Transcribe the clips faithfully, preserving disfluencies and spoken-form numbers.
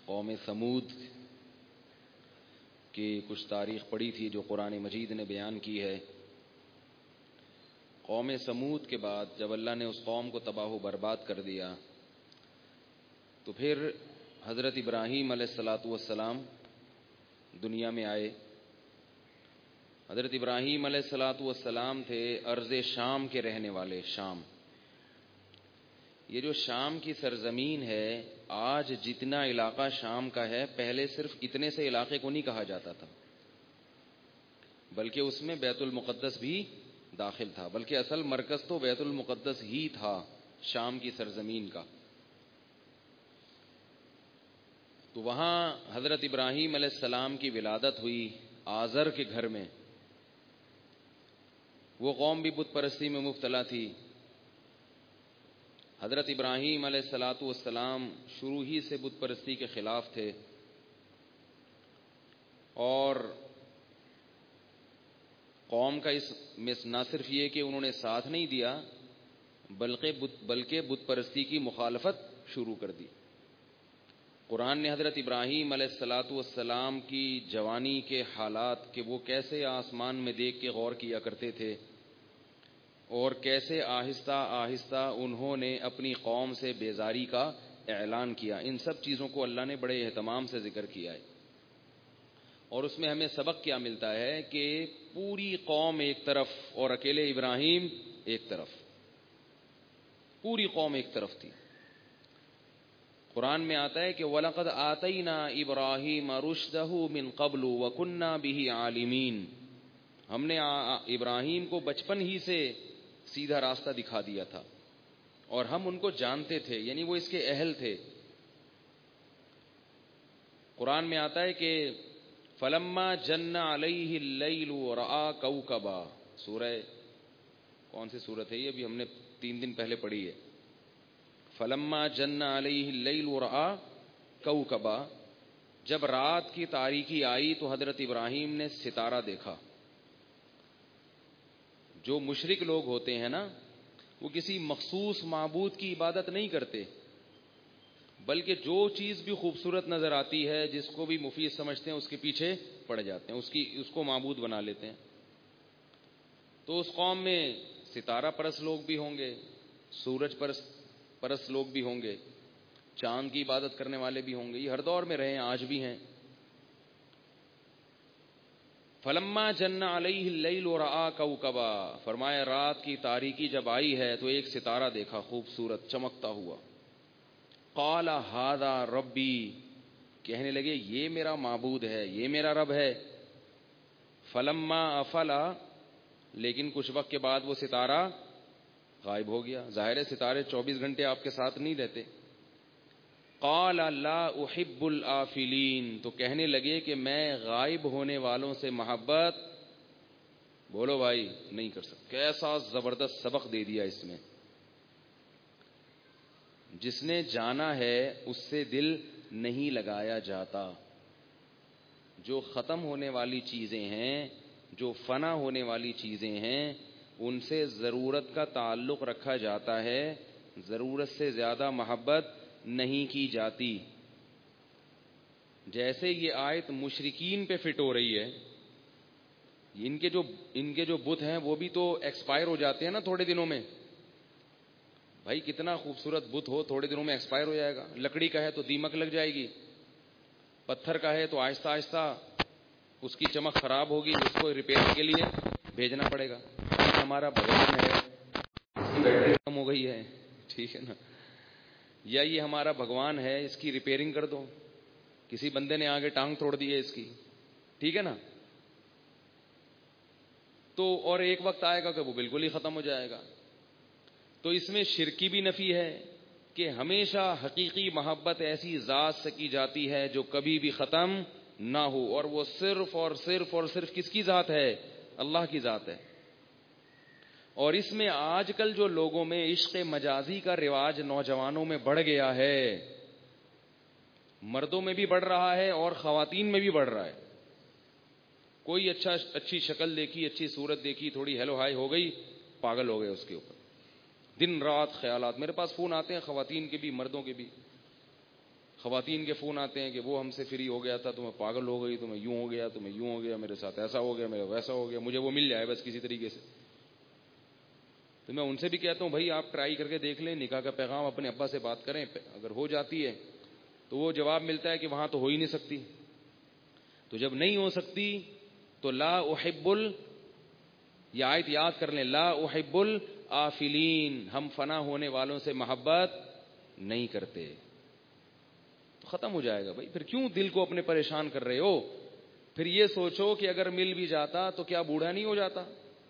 قوم سمود کی کچھ تاریخ پڑھی تھی جو قرآن مجید نے بیان کی ہے. قوم سمود کے بعد جب اللہ نے اس قوم کو تباہ و برباد کر دیا تو پھر حضرت ابراہیم علیہ الصلاۃ والسلام دنیا میں آئے. حضرت ابراہیم علیہ الصلاۃ والسلام تھے ارض شام کے رہنے والے. شام، یہ جو شام کی سرزمین ہے، آج جتنا علاقہ شام کا ہے پہلے صرف اتنے سے علاقے کو نہیں کہا جاتا تھا، بلکہ اس میں بیت المقدس بھی داخل تھا، بلکہ اصل مرکز تو بیت المقدس ہی تھا شام کی سرزمین کا. تو وہاں حضرت ابراہیم علیہ السلام کی ولادت ہوئی آزر کے گھر میں. وہ قوم بھی بت پرستی میں مبتلا تھی. حضرت ابراہیم علیہ الصلاۃ والسلام شروع ہی سے بت پرستی کے خلاف تھے، اور قوم کا اس میں نہ صرف یہ کہ انہوں نے ساتھ نہیں دیا بلکہ بت بلکہ بت پرستی کی مخالفت شروع کر دی. قرآن نے حضرت ابراہیم علیہ الصلاۃ والسلام کی جوانی کے حالات کہ وہ کیسے آسمان میں دیکھ کے غور کیا کرتے تھے اور کیسے آہستہ آہستہ انہوں نے اپنی قوم سے بیزاری کا اعلان کیا، ان سب چیزوں کو اللہ نے بڑے اہتمام سے ذکر کیا ہے. اور اس میں ہمیں سبق کیا ملتا ہے کہ پوری قوم ایک طرف اور اکیلے ابراہیم ایک طرف، پوری قوم ایک طرف تھی. قرآن میں آتا ہے کہ وَلَقَدْ آتَيْنَا إِبْرَاهِيمَ رُشْدَهُ مِنْ قَبْلُ وَكُنَّا بِهِ عَالِمِينَ. ہم نے ابراہیم کو بچپن ہی سے سیدھا راستہ دکھا دیا تھا اور ہم ان کو جانتے تھے، یعنی وہ اس کے اہل تھے. قرآن میں آتا ہے کہ فَلَمَّا جَنَّ عَلَيْهِ اللَّيْلُ وَرَأَىٰ كَوْكَبًا. سورہ کون سی سورت ہے یہ؟ ابھی ہم نے تین دن پہلے پڑھی ہے. فَلَمَّا جَنَّ عَلَيْهِ اللَّيْلُ وَرَأَىٰ كَوْكَبًا. جب رات کی تاریکی آئی تو حضرت ابراہیم نے ستارہ دیکھا. جو مشرک لوگ ہوتے ہیں نا، وہ کسی مخصوص معبود کی عبادت نہیں کرتے، بلکہ جو چیز بھی خوبصورت نظر آتی ہے، جس کو بھی مفید سمجھتے ہیں، اس کے پیچھے پڑ جاتے ہیں، اس کی اس کو معبود بنا لیتے ہیں. تو اس قوم میں ستارہ پرست لوگ بھی ہوں گے، سورج پرست پرست لوگ بھی ہوں گے، چاند کی عبادت کرنے والے بھی ہوں گے. یہ ہر دور میں رہے ہیں، آج بھی ہیں. فَلَمَّا جَنَّ عَلَيْهِ اللَّيْلُ وَرَأَىٰ كَوْكَبًا. فرمایا رات کی تاریکی جب آئی ہے تو ایک ستارہ دیکھا خوبصورت چمکتا ہوا. قَالَ هَٰذَا رَبِّي. کہنے لگے یہ میرا معبود ہے، یہ میرا رب ہے. فَلَمَّا أَفَلَ. لیکن کچھ وقت کے بعد وہ ستارہ غائب ہو گیا. ظاہر ہے ستارے چوبیس گھنٹے آپ کے ساتھ نہیں رہتے. قال لا احب الآفلین. تو کہنے لگے کہ میں غائب ہونے والوں سے محبت، بولو بھائی، نہیں کر سکتا. کیسا زبردست سبق دے دیا اس میں. جس نے جانا ہے اس سے دل نہیں لگایا جاتا. جو ختم ہونے والی چیزیں ہیں، جو فنا ہونے والی چیزیں ہیں، ان سے ضرورت کا تعلق رکھا جاتا ہے، ضرورت سے زیادہ محبت نہیں کی جاتی. جیسے یہ آیت مشرکین پہ فٹ ہو رہی ہے. ان کے جو ان کے جو بت ہیں وہ بھی تو ایکسپائر ہو جاتے ہیں نا تھوڑے دنوں میں. بھائی کتنا خوبصورت بت ہو تھوڑے دنوں میں ایکسپائر ہو جائے گا. لکڑی کا ہے تو دیمک لگ جائے گی، پتھر کا ہے تو آہستہ آہستہ اس کی چمک خراب ہوگی، اس کو ریپیئر کے لیے بھیجنا پڑے گا. ہمارا بھگوان ہے، اس کی بیٹری ختم ہو گئی ہے، ٹھیک ہے نا، یا یہ ہمارا بھگوان ہے اس کی ریپیئرنگ کر دو، کسی بندے نے آگے ٹانگ توڑ دی ہے اس کی، ٹھیک ہے نا. تو اور ایک وقت آئے گا کہ وہ بالکل ہی ختم ہو جائے گا. تو اس میں شرکی بھی نفی ہے کہ ہمیشہ حقیقی محبت ایسی ذات سے کی جاتی ہے جو کبھی بھی ختم نہ ہو، اور وہ صرف اور صرف اور صرف کس کی ذات ہے؟ اللہ کی ذات ہے. اور اس میں آج کل جو لوگوں میں عشق مجازی کا رواج نوجوانوں میں بڑھ گیا ہے، مردوں میں بھی بڑھ رہا ہے اور خواتین میں بھی بڑھ رہا ہے. کوئی اچھا اچھی شکل دیکھی، اچھی صورت دیکھی، تھوڑی ہیلو ہائی ہو گئی، پاگل ہو گئے اس کے اوپر. دن رات خیالات. میرے پاس فون آتے ہیں خواتین کے بھی مردوں کے بھی. خواتین کے فون آتے ہیں کہ وہ ہم سے فری ہو گیا تھا تو میں پاگل ہو گئی، تو میں یوں ہو گیا، تو میں یوں ہو گیا، میرے ساتھ ایسا ہو گیا، میرا ویسا ہو گیا، مجھے وہ مل جائے بس کسی طریقے سے. تو میں ان سے بھی کہتا ہوں بھائی آپ ٹرائی کر کے دیکھ لیں، نکاح کا پیغام اپنے ابا سے بات کریں، اگر ہو جاتی ہے تو وہ جواب ملتا ہے کہ وہاں تو ہو ہی نہیں سکتی. تو جب نہیں ہو سکتی تو لا احب ال یہ آیت یاد کر لیں، لا احب الآفلین، ہم فنا ہونے والوں سے محبت نہیں کرتے. تو ختم ہو جائے گا بھائی. پھر کیوں دل کو اپنے پریشان کر رہے ہو؟ پھر یہ سوچو کہ اگر مل بھی جاتا تو کیا بوڑھا نہیں ہو جاتا؟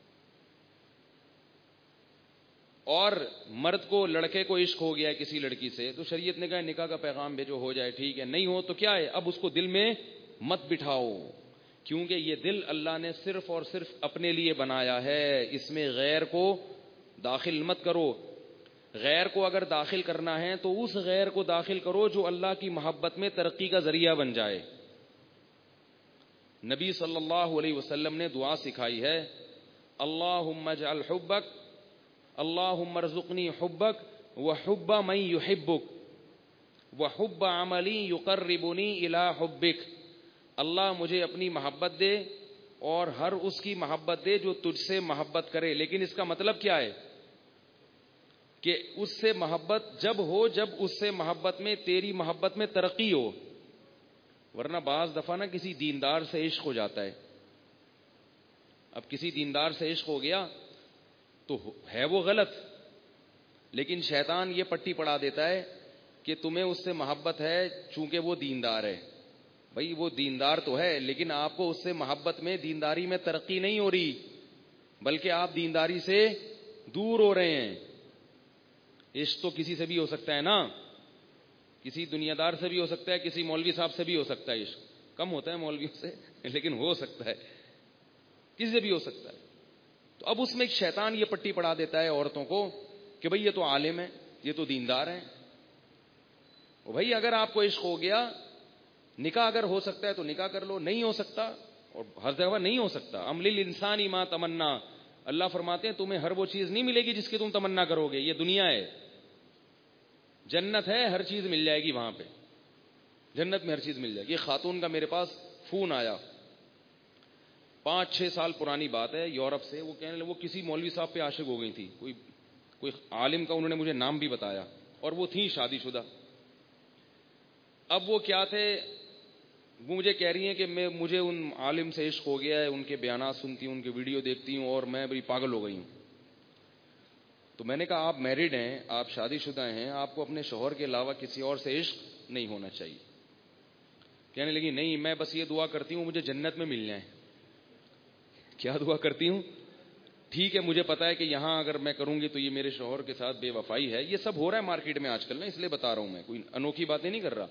اور مرد کو، لڑکے کو عشق ہو گیا ہے کسی لڑکی سے تو شریعت نے کہا نکاح کا پیغام بھیجو، ہو جائے ٹھیک ہے، نہیں ہو تو کیا ہے، اب اس کو دل میں مت بٹھاؤ، کیونکہ یہ دل اللہ نے صرف اور صرف اپنے لیے بنایا ہے، اس میں غیر کو داخل مت کرو. غیر کو اگر داخل کرنا ہے تو اس غیر کو داخل کرو جو اللہ کی محبت میں ترقی کا ذریعہ بن جائے. نبی صلی اللہ علیہ وسلم نے دعا سکھائی ہے، اللہم اجعل حبک، اللہم ارزقنی حبک وحب من یحبک وحب عملی یقربنی الی حبک. اللہ مجھے اپنی محبت دے اور ہر اس کی محبت دے جو تجھ سے محبت کرے. لیکن اس کا مطلب کیا ہے کہ اس سے محبت جب ہو جب اس سے محبت میں تیری محبت میں ترقی ہو، ورنہ بعض دفعہ نا کسی دیندار سے عشق ہو جاتا ہے. اب کسی دیندار سے عشق ہو گیا تو ہے وہ غلط، لیکن شیطان یہ پٹی پڑھا دیتا ہے کہ تمہیں اس سے محبت ہے چونکہ وہ دیندار ہے. بھائی وہ دیندار تو ہے لیکن آپ کو اس سے محبت میں، دینداری میں ترقی نہیں ہو رہی، بلکہ آپ دینداری سے دور ہو رہے ہیں. عشق تو کسی سے بھی ہو سکتا ہے نا، کسی دنیا دار سے بھی ہو سکتا ہے، کسی مولوی صاحب سے بھی ہو سکتا ہے. عشق کم ہوتا ہے مولویوں سے لیکن ہو سکتا ہے، کسی سے بھی ہو سکتا ہے. تو اب اس میں ایک شیطان یہ پٹی پڑھا دیتا ہے عورتوں کو کہ بھئی یہ تو عالم ہے، یہ تو دیندار ہیں. بھئی اگر آپ کو عشق ہو گیا، نکاح اگر ہو سکتا ہے تو نکاح کر لو، نہیں ہو سکتا، اور ہر جگہ نہیں ہو سکتا. ام للانسان ما تمنا، اللہ فرماتے ہیں تمہیں ہر وہ چیز نہیں ملے گی جس کی تم تمنا کرو گے. یہ دنیا ہے، جنت ہے، ہر چیز مل جائے گی وہاں پہ، جنت میں ہر چیز مل جائے گی. خاتون کا میرے پاس فون آیا، پانچ چھ سال پرانی بات ہے، یورپ سے. وہ کہنے لگے وہ کسی مولوی صاحب پہ عاشق ہو گئی تھی، کوئی کوئی عالم کا انہوں نے مجھے نام بھی بتایا، اور وہ تھیں شادی شدہ. اب وہ کیا تھے، وہ مجھے کہہ رہی ہیں کہ میں مجھے ان عالم سے عشق ہو گیا ہے، ان کے بیانات سنتی ہوں، ان کے ویڈیو دیکھتی ہوں، اور میں بڑی پاگل ہو گئی ہوں. تو میں نے کہا آپ میرڈ ہیں، آپ شادی شدہ ہیں، آپ کو اپنے شوہر کے علاوہ کسی اور سے عشق نہیں ہونا چاہیے. کہنے لگی نہیں میں بس یہ دعا کرتی ہوں مجھے جنت میں مل جائیں. کیا دعا کرتی ہوں؟ ٹھیک ہے مجھے پتا ہے کہ یہاں اگر میں کروں گی تو یہ میرے شوہر کے ساتھ بے وفائی ہے. یہ سب ہو رہا ہے مارکیٹ میں آج کل نا، اس لیے بتا رہا ہوں، میں کوئی انوکھی باتیں نہیں کر رہا.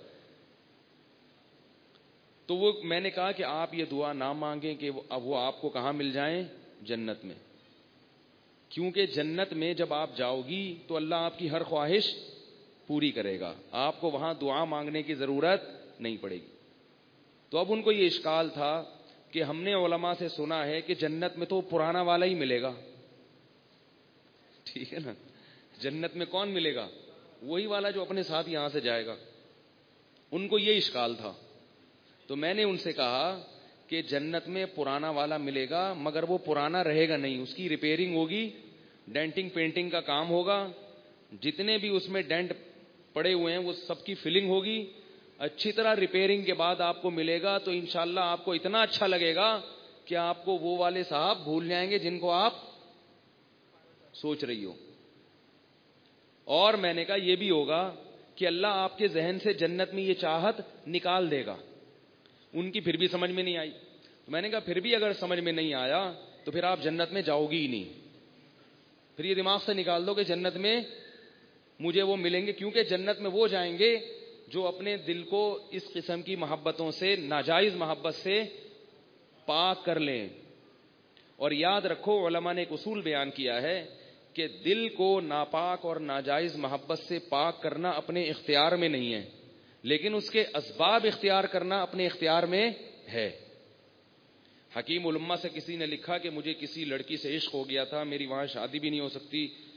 تو وہ میں نے کہا کہ آپ یہ دعا نہ مانگیں کہ اب وہ آپ کو کہاں مل جائیں، جنت میں. کیونکہ جنت میں جب آپ جاؤ گی تو اللہ آپ کی ہر خواہش پوری کرے گا، آپ کو وہاں دعا مانگنے کی ضرورت نہیں پڑے گی. تو اب ان کو یہ اشکال تھا کہ ہم نے علماء سے سنا ہے کہ جنت میں تو پرانا والا ہی ملے گا. ٹھیک ہے نا، جنت میں کون ملے گا؟ وہی والا جو اپنے ساتھ یہاں سے جائے گا. ان کو یہ اشکال تھا. تو میں نے ان سے کہا کہ جنت میں پرانا والا ملے گا مگر وہ پرانا رہے گا نہیں، اس کی ریپیئرنگ ہوگی، ڈینٹنگ پینٹنگ کا کام ہوگا، جتنے بھی اس میں ڈینٹ پڑے ہوئے ہیں وہ سب کی فلنگ ہوگی، اچھی طرح ریپیئرنگ کے بعد آپ کو ملے گا. تو انشاءاللہ آپ کو اتنا اچھا لگے گا کہ آپ کو وہ والے صاحب بھول جائیں گے جن کو آپ سوچ رہی ہو. اور میں نے کہا یہ بھی ہوگا کہ اللہ آپ کے ذہن سے جنت میں یہ چاہت نکال دے گا. ان کی پھر بھی سمجھ میں نہیں آئی. تو میں نے کہا پھر بھی اگر سمجھ میں نہیں آیا تو پھر آپ جنت میں جاؤ گی ہی نہیں. پھر یہ دماغ سے نکال دو کہ جنت میں مجھے وہ ملیں گے، کیونکہ جنت میں وہ جائیں گے جو اپنے دل کو اس قسم کی محبتوں سے، ناجائز محبت سے پاک کر لیں. اور یاد رکھو علماء نے ایک اصول بیان کیا ہے کہ دل کو ناپاک اور ناجائز محبت سے پاک کرنا اپنے اختیار میں نہیں ہے، لیکن اس کے اسباب اختیار کرنا اپنے اختیار میں ہے. حکیم الامہ سے کسی نے لکھا کہ مجھے کسی لڑکی سے عشق ہو گیا تھا، میری وہاں شادی بھی نہیں ہو سکتی،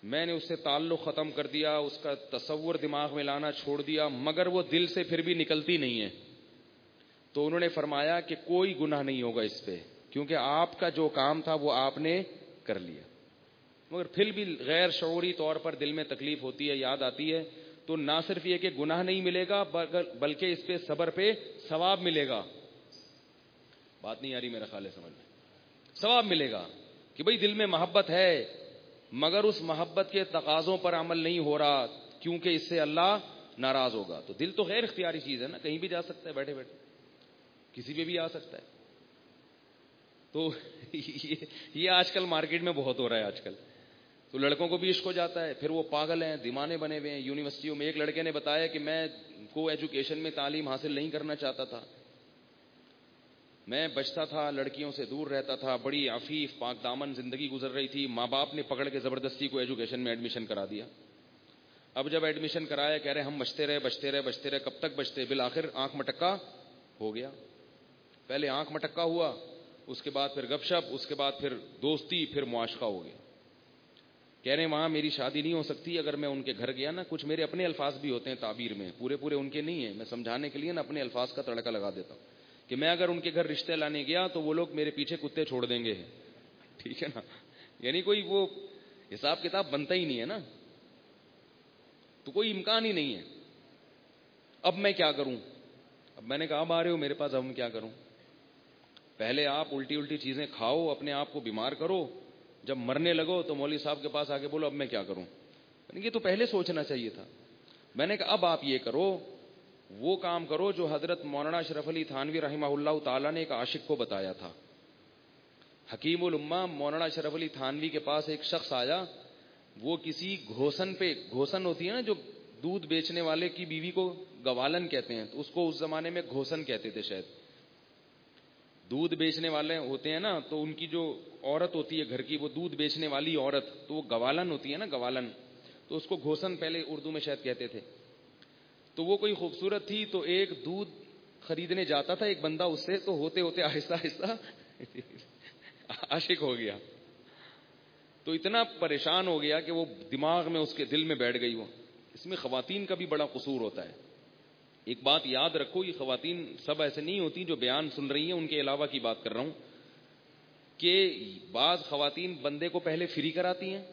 میں نے اس سے تعلق ختم کر دیا, اس کا تصور دماغ میں لانا چھوڑ دیا, مگر وہ دل سے پھر بھی نکلتی نہیں ہے. تو انہوں نے فرمایا کہ کوئی گناہ نہیں ہوگا اس پہ, کیونکہ آپ کا جو کام تھا وہ آپ نے کر لیا. مگر پھر بھی غیر شعوری طور پر دل میں تکلیف ہوتی ہے, یاد آتی ہے. تو نہ صرف یہ کہ گناہ نہیں ملے گا بلکہ اس پہ صبر پہ ثواب ملے گا. بات نہیں آ رہی میرا خیال ہے سمجھ میں. ثواب ملے گا کہ بھئی دل میں محبت ہے مگر اس محبت کے تقاضوں پر عمل نہیں ہو رہا کیونکہ اس سے اللہ ناراض ہوگا. تو دل تو غیر اختیاری چیز ہے نا, کہیں بھی جا سکتا ہے, بیٹھے بیٹھے کسی پہ بھی آ سکتا ہے. تو یہ آج کل مارکیٹ میں بہت ہو رہا ہے آج کل. تو لڑکوں کو بھی عشق ہو جاتا ہے, پھر وہ پاگل ہیں, دیوانے بنے ہوئے ہیں. یونیورسٹیوں میں ایک لڑکے نے بتایا کہ میں کو ایجوکیشن میں تعلیم حاصل نہیں کرنا چاہتا تھا, میں بچتا تھا, لڑکیوں سے دور رہتا تھا, بڑی عفیف پاک دامن زندگی گزر رہی تھی. ماں باپ نے پکڑ کے زبردستی کو ایجوکیشن میں ایڈمیشن کرا دیا. اب جب ایڈمیشن کرایا کہہ رہے ہم بچتے رہے بچتے رہے بچتے رہے کب تک بچتے, بالآخر آنکھ مٹکا ہو گیا. پہلے آنکھ مٹکا ہوا, اس کے بعد پھر گپ شپ, اس کے بعد پھر دوستی, پھر معاشقہ ہو گیا. کہہ رہے ہیں وہاں میری شادی نہیں ہو سکتی, اگر میں ان کے گھر گیا نا, کچھ میرے اپنے الفاظ بھی ہوتے ہیں تعبیر میں, پورے پورے ان کے نہیں ہیں, میں سمجھانے کے لیے نا اپنے الفاظ کا تڑکا لگا دیتا ہوں کہ میں اگر ان کے گھر رشتے لانے گیا تو وہ لوگ میرے پیچھے کتے چھوڑ دیں گے. ٹھیک ہے نا, یعنی کوئی وہ حساب کتاب بنتا ہی نہیں ہے نا, تو کوئی امکان ہی نہیں ہے. اب میں کیا کروں؟ اب میں نے کہا اب آ رہے ہو میرے پاس, اب میں کیا کروں؟ پہلے آپ الٹی الٹی چیزیں کھاؤ, اپنے آپ کو بیمار کرو, جب مرنے لگو تو مولوی صاحب کے پاس آ کے بولو اب میں کیا کروں. یہ تو پہلے سوچنا چاہیے تھا. میں نے کہا اب آپ یہ کرو, وہ کام کرو جو حضرت مولانا اشرف علی تھانوی رحمہ اللہ تعالیٰ نے ایک عاشق کو بتایا تھا. حکیم الامہ مولانا اشرف علی تھانوی کے پاس ایک شخص آیا, وہ کسی گھوسن پہ, گھوسن ہوتی ہے نا جو دودھ بیچنے والے کی بیوی کو گوالن کہتے ہیں, تو اس کو اس زمانے میں گھوسن کہتے تھے شاید. دودھ بیچنے والے ہوتے ہیں نا, تو ان کی جو عورت ہوتی ہے گھر کی, وہ دودھ بیچنے والی عورت, تو وہ گوالن ہوتی ہے نا, گوالن, تو اس کو گھوسن پہلے اردو میں شاید کہتے تھے. تو وہ کوئی خوبصورت تھی, تو ایک دودھ خریدنے جاتا تھا ایک بندہ اس سے, تو ہوتے ہوتے آہستہ آہستہ عاشق ہو گیا. تو اتنا پریشان ہو گیا کہ وہ دماغ میں اس کے دل میں بیٹھ گئی. وہ اس میں خواتین کا بھی بڑا قصور ہوتا ہے. ایک بات یاد رکھو, یہ خواتین سب ایسے نہیں ہوتی جو بیان سن رہی ہیں, ان کے علاوہ کی بات کر رہا ہوں, کہ بعض خواتین بندے کو پہلے فری کراتی ہیں,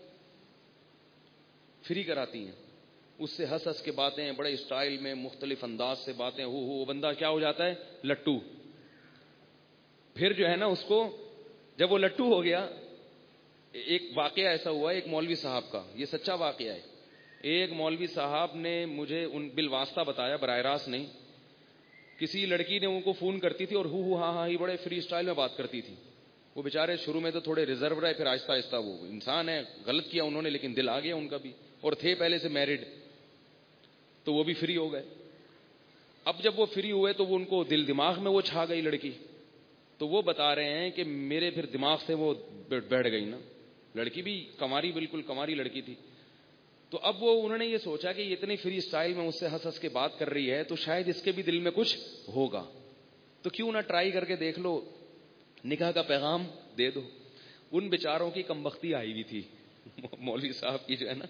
فری کراتی ہیں, اس سے ہنس ہنس کے باتیں, بڑے اسٹائل میں مختلف انداز سے باتیں, ہو ہو بندہ کیا ہو جاتا ہے, لٹو. پھر جو ہے نا اس کو جب وہ لٹو ہو گیا, ایک واقعہ ایسا ہوا ایک مولوی صاحب کا, یہ سچا واقعہ ہے. ایک مولوی صاحب نے مجھے ان بالواسطہ بتایا, براہ راست نہیں. کسی لڑکی نے ان کو فون کرتی تھی اور ہو ہو ہاں ہاں ہی بڑے فری اسٹائل میں بات کرتی تھی. وہ بیچارے شروع میں تو تھوڑے ریزرو رہے, پھر آہستہ آہستہ, وہ انسان ہے, غلط کیا انہوں نے لیکن دل آ گیا ان کا بھی, اور تھے پہلے سے میرڈ, تو وہ بھی فری ہو گئے. اب جب وہ فری ہوئے تو وہ ان کو دل دماغ میں وہ چھا گئی لڑکی. تو وہ بتا رہے ہیں کہ میرے پھر دماغ سے وہ بیٹھ گئی نا, لڑکی بھی کماری, بالکل کماری لڑکی تھی. تو اب وہ انہوں نے یہ سوچا کہ یہ اتنی فری اسٹائل میں مجھ سے ہنس ہنس کے بات کر رہی ہے, تو شاید اس کے بھی دل میں کچھ ہوگا, تو کیوں نہ ٹرائی کر کے دیکھ لو, نکاح کا پیغام دے دو. ان بیچاروں کی کمبختی آئی ہوئی تھی مولوی صاحب کی جو ہے نا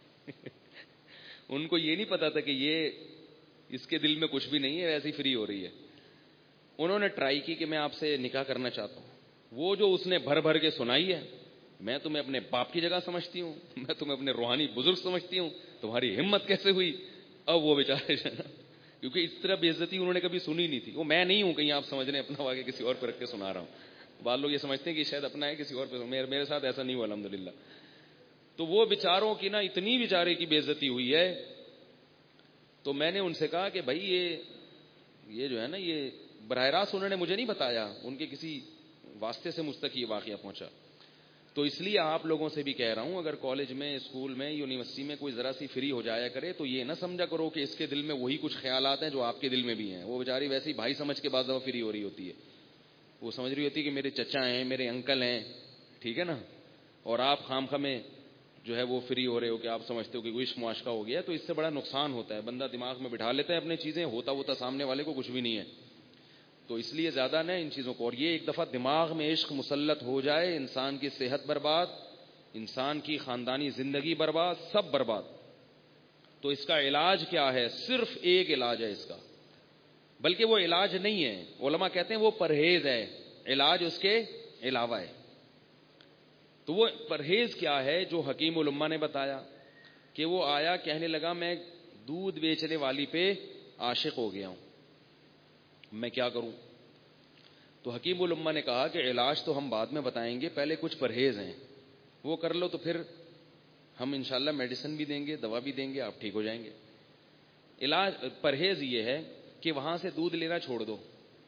ان کو یہ نہیں پتا تھا کہ یہ اس کے دل میں کچھ بھی نہیں ہے, ایسی فری ہو رہی ہے. انہوں نے ٹرائی کی کہ میں آپ سے نکاح کرنا چاہتا ہوں. وہ جو اس نے بھر بھر کے سنائی ہے, میں تمہیں اپنے باپ کی جگہ سمجھتی ہوں, میں تمہیں اپنے روحانی بزرگ سمجھتی ہوں, تمہاری ہمت کیسے ہوئی. اب وہ بیچارے جو ہے نا, کیونکہ اس طرح بے عزتی انہوں نے کبھی سنی نہیں تھی. وہ میں نہیں ہوں کہیں آپ سمجھ رہے ہیں اپنا واقعہ کسی اور پہ رکھ کے سنا رہا ہوں. بعض لوگ یہ سمجھتے ہیں کہ شاید اپنا ہے کسی اور پہ, میرے ساتھ ایسا نہیں ہوا الحمدللہ. تو وہ بیچاروں کی نا اتنی بیچارے کی بے عزتی ہوئی ہے. تو میں نے ان سے کہا کہ بھائی یہ یہ جو ہے نا, یہ براہ راست انہوں نے مجھے نہیں بتایا, ان کے کسی واسطے سے مجھ تک یہ واقعہ پہنچا. تو اس لیے آپ لوگوں سے بھی کہہ رہا ہوں, اگر کالج میں, اسکول میں, یونیورسٹی میں کوئی ذرا سی فری ہو جایا کرے تو یہ نہ سمجھا کرو کہ اس کے دل میں وہی کچھ خیالات ہیں جو آپ کے دل میں بھی ہیں. وہ بیچاری ویسے ہی بھائی سمجھ کے بعد دفعہ فری ہو رہی ہوتی ہے, وہ سمجھ رہی ہوتی ہے کہ میرے چچا ہیں, میرے انکل ہیں, ٹھیک ہے نا, اور آپ خام خامے جو ہے وہ فری ہو رہے ہو کہ آپ سمجھتے ہو کہ کوئی عشق معاشقہ ہو گیا. تو اس سے بڑا نقصان ہوتا ہے, بندہ دماغ میں بٹھا لیتا ہے اپنے چیزیں, ہوتا ہوتا سامنے والے کو کچھ بھی نہیں ہے. تو اس لیے زیادہ نہ ان چیزوں کو, اور یہ ایک دفعہ دماغ میں عشق مسلط ہو جائے, انسان کی صحت برباد, انسان کی خاندانی زندگی برباد، سب برباد. تو اس کا علاج کیا ہے؟ صرف ایک علاج ہے اس کا، بلکہ وہ علاج نہیں ہے، علماء کہتے ہیں وہ پرہیز ہے، علاج اس کے علاوہ ہے. تو وہ پرہیز کیا ہے جو حکیم الامہ نے بتایا؟ کہ وہ آیا کہنے لگا میں دودھ بیچنے والی پہ عاشق ہو گیا ہوں، میں کیا کروں؟ تو حکیم الامہ نے کہا کہ علاج تو ہم بعد میں بتائیں گے، پہلے کچھ پرہیز ہیں وہ کر لو تو پھر ہم انشاءاللہ میڈیسن بھی دیں گے، دوا بھی دیں گے، آپ ٹھیک ہو جائیں گے. علاج پرہیز یہ ہے کہ وہاں سے دودھ لینا چھوڑ دو.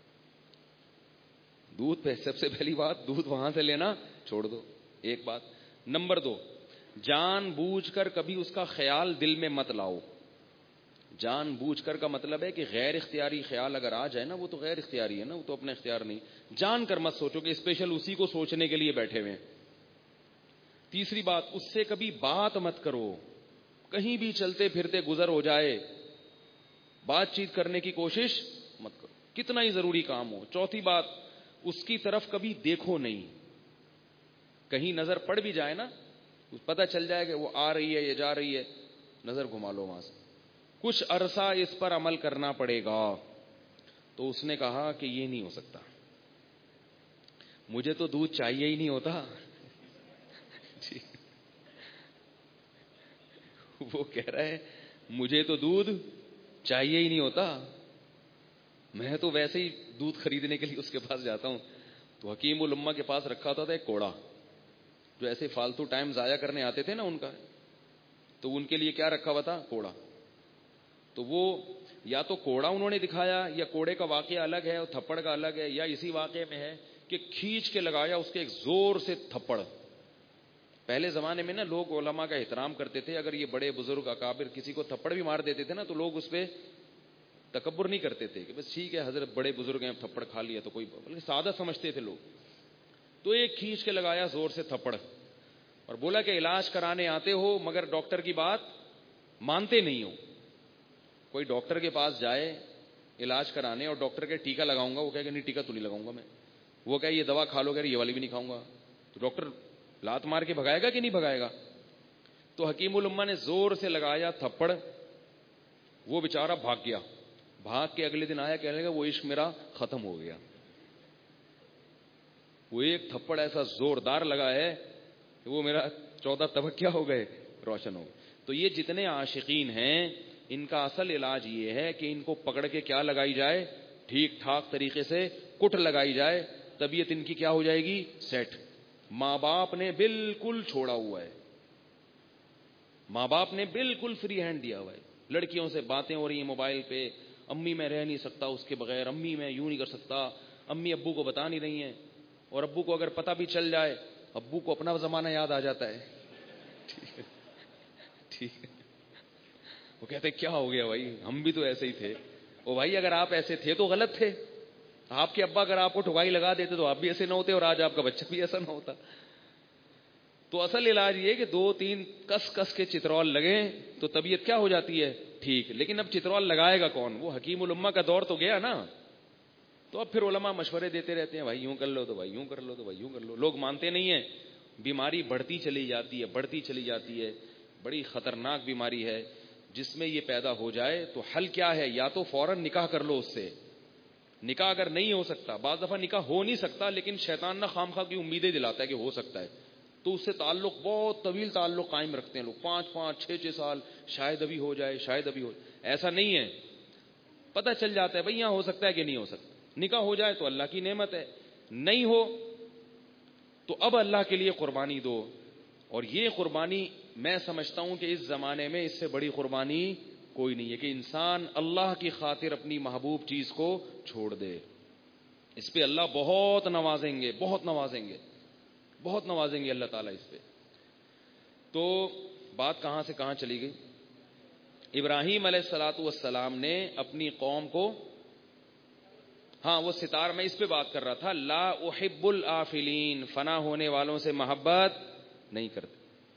دودھ پہ سب سے پہلی بات دودھ وہاں سے لینا چھوڑ دو، ایک بات. نمبر دو، جان بوجھ کر کبھی اس کا خیال دل میں مت لاؤ. جان بوجھ کر کا مطلب ہے کہ غیر اختیاری خیال اگر آ جائے نا، وہ تو غیر اختیاری ہے نا، وہ تو اپنا اختیار نہیں. جان کر مت سوچو کہ اسپیشل اسی کو سوچنے کے لیے بیٹھے ہوئے ہیں. تیسری بات، اس سے کبھی بات مت کرو، کہیں بھی چلتے پھرتے گزر ہو جائے بات چیت کرنے کی کوشش مت کرو، کتنا ہی ضروری کام ہو. چوتھی بات، اس کی طرف کبھی دیکھو نہیں. کہیں نظر پڑ بھی جائے نا، پتہ چل جائے کہ وہ آ رہی ہے یا جا رہی ہے، نظر گھما لو وہاں سے. کچھ عرصہ اس پر عمل کرنا پڑے گا. تو اس نے کہا کہ یہ نہیں ہو سکتا، مجھے تو دودھ چاہیے ہی نہیں ہوتا. وہ کہہ رہا ہے مجھے تو دودھ چاہیے ہی نہیں ہوتا، میں تو ویسے ہی دودھ خریدنے کے لیے اس کے پاس جاتا ہوں. تو حکیم الامہ کے پاس رکھا ہوتا تھا ایک کوڑا، جو ایسے فالتو ٹائم ضائع کرنے آتے تھے نا ان کا، تو ان کے لیے کیا رکھا ہوا تھا؟ کوڑا. تو وہ یا تو کوڑا انہوں نے دکھایا، یا کوڑے کا واقعہ الگ ہے اور تھپڑ کا الگ ہے، یا اسی واقعے میں ہے کہ کھینچ کے لگایا اس کے ایک زور سے تھپڑ. پہلے زمانے میں نا لوگ علماء کا احترام کرتے تھے، اگر یہ بڑے بزرگ اکابر کسی کو تھپڑ بھی مار دیتے تھے نا تو لوگ اس پہ تکبر نہیں کرتے تھے کہ بس ٹھیک ہے حضرت بڑے بزرگ ہیں تھپڑ کھا لیا تو کوئی، بلکہ سادہ سمجھتے تھے لوگ. تو ایک کھینچ کے لگایا زور سے تھپڑ اور بولا کہ علاج کرانے آتے ہو مگر ڈاکٹر کی بات مانتے نہیں ہو. کوئی ڈاکٹر کے پاس جائے علاج کرانے اور ڈاکٹر کے ٹیکا لگاؤں گا، وہ کہے کہ نہیں ٹیکا تو نہیں لگاؤں گا میں. وہ کہے یہ دوا کھا لو، کہ یہ والی بھی نہیں کھاؤں گا. تو ڈاکٹر لات مار کے بھگائے گا کہ نہیں بھگائے گا؟ تو حکیم الامہ نے زور سے لگایا تھپڑ، وہ بیچارہ بھاگ گیا. بھاگ کے اگلے دن آیا کہنے لگا وہ عشق میرا ختم ہو گیا. وہ ایک تھپڑ ایسا زوردار لگا ہے کہ وہ میرا چودہ طبق کیا ہو گئے، روشن ہو گئے. تو یہ جتنے عاشقین ہیں ان کا اصل علاج یہ ہے کہ ان کو پکڑ کے کیا لگائی جائے؟ ٹھیک ٹھاک طریقے سے کٹ لگائی جائے، طبیعت ان کی کیا ہو جائے گی؟ سیٹ. ماں باپ نے بالکل چھوڑا ہوا ہے، ماں باپ نے بالکل فری ہینڈ دیا ہوا ہے. لڑکیوں سے باتیں ہو رہی ہیں موبائل پہ، امی میں رہ نہیں سکتا اس کے بغیر، امی میں یوں نہیں کر سکتا، امی ابو کو بتا نہیں رہی ہیں. اور ابو کو اگر پتہ بھی چل جائے، ابو کو اپنا زمانہ یاد آ جاتا ہے. ٹھیک ہے ٹھیک ہے وہ کہتے کیا ہو گیا بھائی، ہم بھی تو ایسے ہی تھے. او بھائی اگر آپ ایسے تھے تو غلط تھے. آپ کے ابا اگر آپ کو ٹھگائی لگا دیتے تو آپ بھی ایسے نہ ہوتے اور آج آپ کا بچہ بھی ایسا نہ ہوتا. تو اصل علاج یہ کہ دو تین کس کس کے چترول لگیں تو طبیعت کیا ہو جاتی ہے؟ ٹھیک. لیکن اب چترول لگائے گا کون؟ وہ حکیم الامہ کا دور تو گیا نا. تو اب پھر علماء مشورے دیتے رہتے ہیں، بھائی یوں کر لو تو بھائی یوں کر لو تو بھائی یوں کر لو. لوگ مانتے نہیں ہیں. بیماری بڑھتی چلی جاتی ہے بڑھتی چلی جاتی ہے. بڑی خطرناک بیماری ہے. جس میں یہ پیدا ہو جائے تو حل کیا ہے؟ یا تو فوراً نکاح کر لو اس سے. نکاح اگر نہیں ہو سکتا، بعض دفعہ نکاح ہو نہیں سکتا لیکن شیطان نہ خام خواہ کی امیدیں دلاتا ہے کہ ہو سکتا ہے، تو اس سے تعلق بہت طویل تعلق قائم رکھتے ہیں لوگ، پانچ پانچ چھ چھ سال، شاید ابھی ہو جائے شاید ابھی ہو جائے. ایسا نہیں ہے، پتہ چل جاتا ہے بھئی یہاں ہو سکتا ہے کہ نہیں ہو سکتا. نکاح ہو جائے تو اللہ کی نعمت ہے، نہیں ہو تو اب اللہ کے لیے قربانی دو. اور یہ قربانی میں سمجھتا ہوں کہ اس زمانے میں اس سے بڑی قربانی کوئی نہیں ہے کہ انسان اللہ کی خاطر اپنی محبوب چیز کو چھوڑ دے. اس پہ اللہ بہت نوازیں گے بہت نوازیں گے بہت نوازیں گے اللہ تعالیٰ اس پہ. تو بات کہاں سے کہاں چلی گئی؟ ابراہیم علیہ الصلوۃ والسلام نے اپنی قوم کو، ہاں وہ ستار، میں اس پہ بات کر رہا تھا، لا احب الآفلین، فنا ہونے والوں سے محبت نہیں کرتے.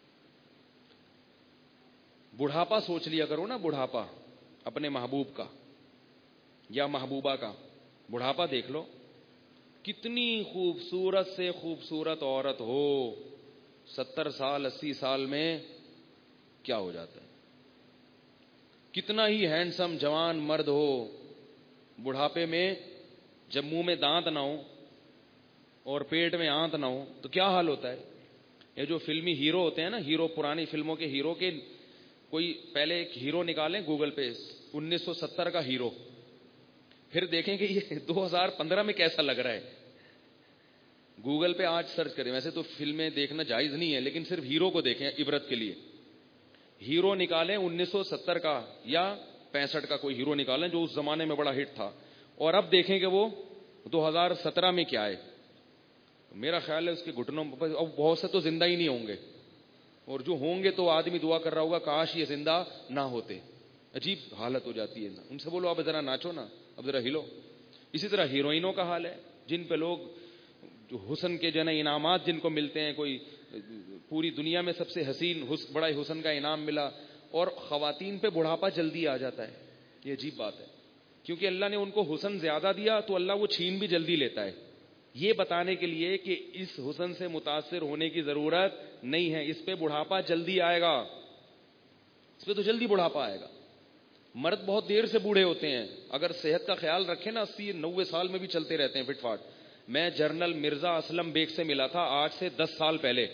بڑھاپا سوچ لیا کرو نا، بڑھاپا اپنے محبوب کا یا محبوبہ کا. بڑھاپا دیکھ لو، کتنی خوبصورت سے خوبصورت عورت ہو، ستر سال اسی سال میں کیا ہو جاتا ہے. کتنا ہی ہینڈسم جوان مرد ہو, بڑھاپے میں جب منہ میں دانت نہ ہو اور پیٹ میں آنت نہ ہو تو کیا حال ہوتا ہے. یہ جو فلمی ہیرو ہوتے ہیں نا, ہیرو پرانی فلموں کے ہیرو کے, کوئی پہلے ایک ہیرو نکالیں گوگل پہ انیس سو ستر کا ہیرو, پھر دیکھیں کہ یہ دو ہزار پندرہ میں کیسا لگ رہا ہے. گوگل پہ آج سرچ کریں, ویسے تو فلمیں دیکھنا جائز نہیں ہے لیکن صرف ہیرو کو دیکھیں عبرت کے لیے. ہیرو نکالیں انیس سو ستر کا یا پینسٹھ کا کوئی ہیرو نکالیں جو اس زمانے میں بڑا ہٹ تھا, اور اب دیکھیں کہ وہ دو ہزار سترہ میں کیا ہے. میرا خیال ہے اس کے گھٹنوں اب بہت سے تو زندہ ہی نہیں ہوں گے, اور جو ہوں گے تو آدمی دعا کر رہا ہوگا کاش یہ زندہ نہ ہوتے. عجیب حالت ہو جاتی ہے. ان سے بولو اب ذرا ناچو نا, اب ذرا ہلو. اسی طرح ہیروئنوں کا حال ہے, جن پہ لوگ جو حسن کے جن انعامات جن کو ملتے ہیں, کوئی پوری دنیا میں سب سے حسین بڑا حسن کا انعام ملا, اور خواتین پہ بڑھاپا جلدی آ جاتا ہے. یہ عجیب بات ہے, کیونکہ اللہ نے ان کو حسن زیادہ دیا تو اللہ وہ چھین بھی جلدی لیتا ہے, یہ بتانے کے لیے کہ اس حسن سے متاثر ہونے کی ضرورت نہیں ہے, اس پہ بڑھاپا جلدی آئے گا, اس پہ تو جلدی بڑھاپا آئے گا. مرد بہت دیر سے بوڑھے ہوتے ہیں, اگر صحت کا خیال رکھیں نا اسی نوے سال میں بھی چلتے رہتے ہیں فٹ فاٹ. میں جنرل مرزا اسلم بیگ سے ملا تھا آج سے دس سال پہلے.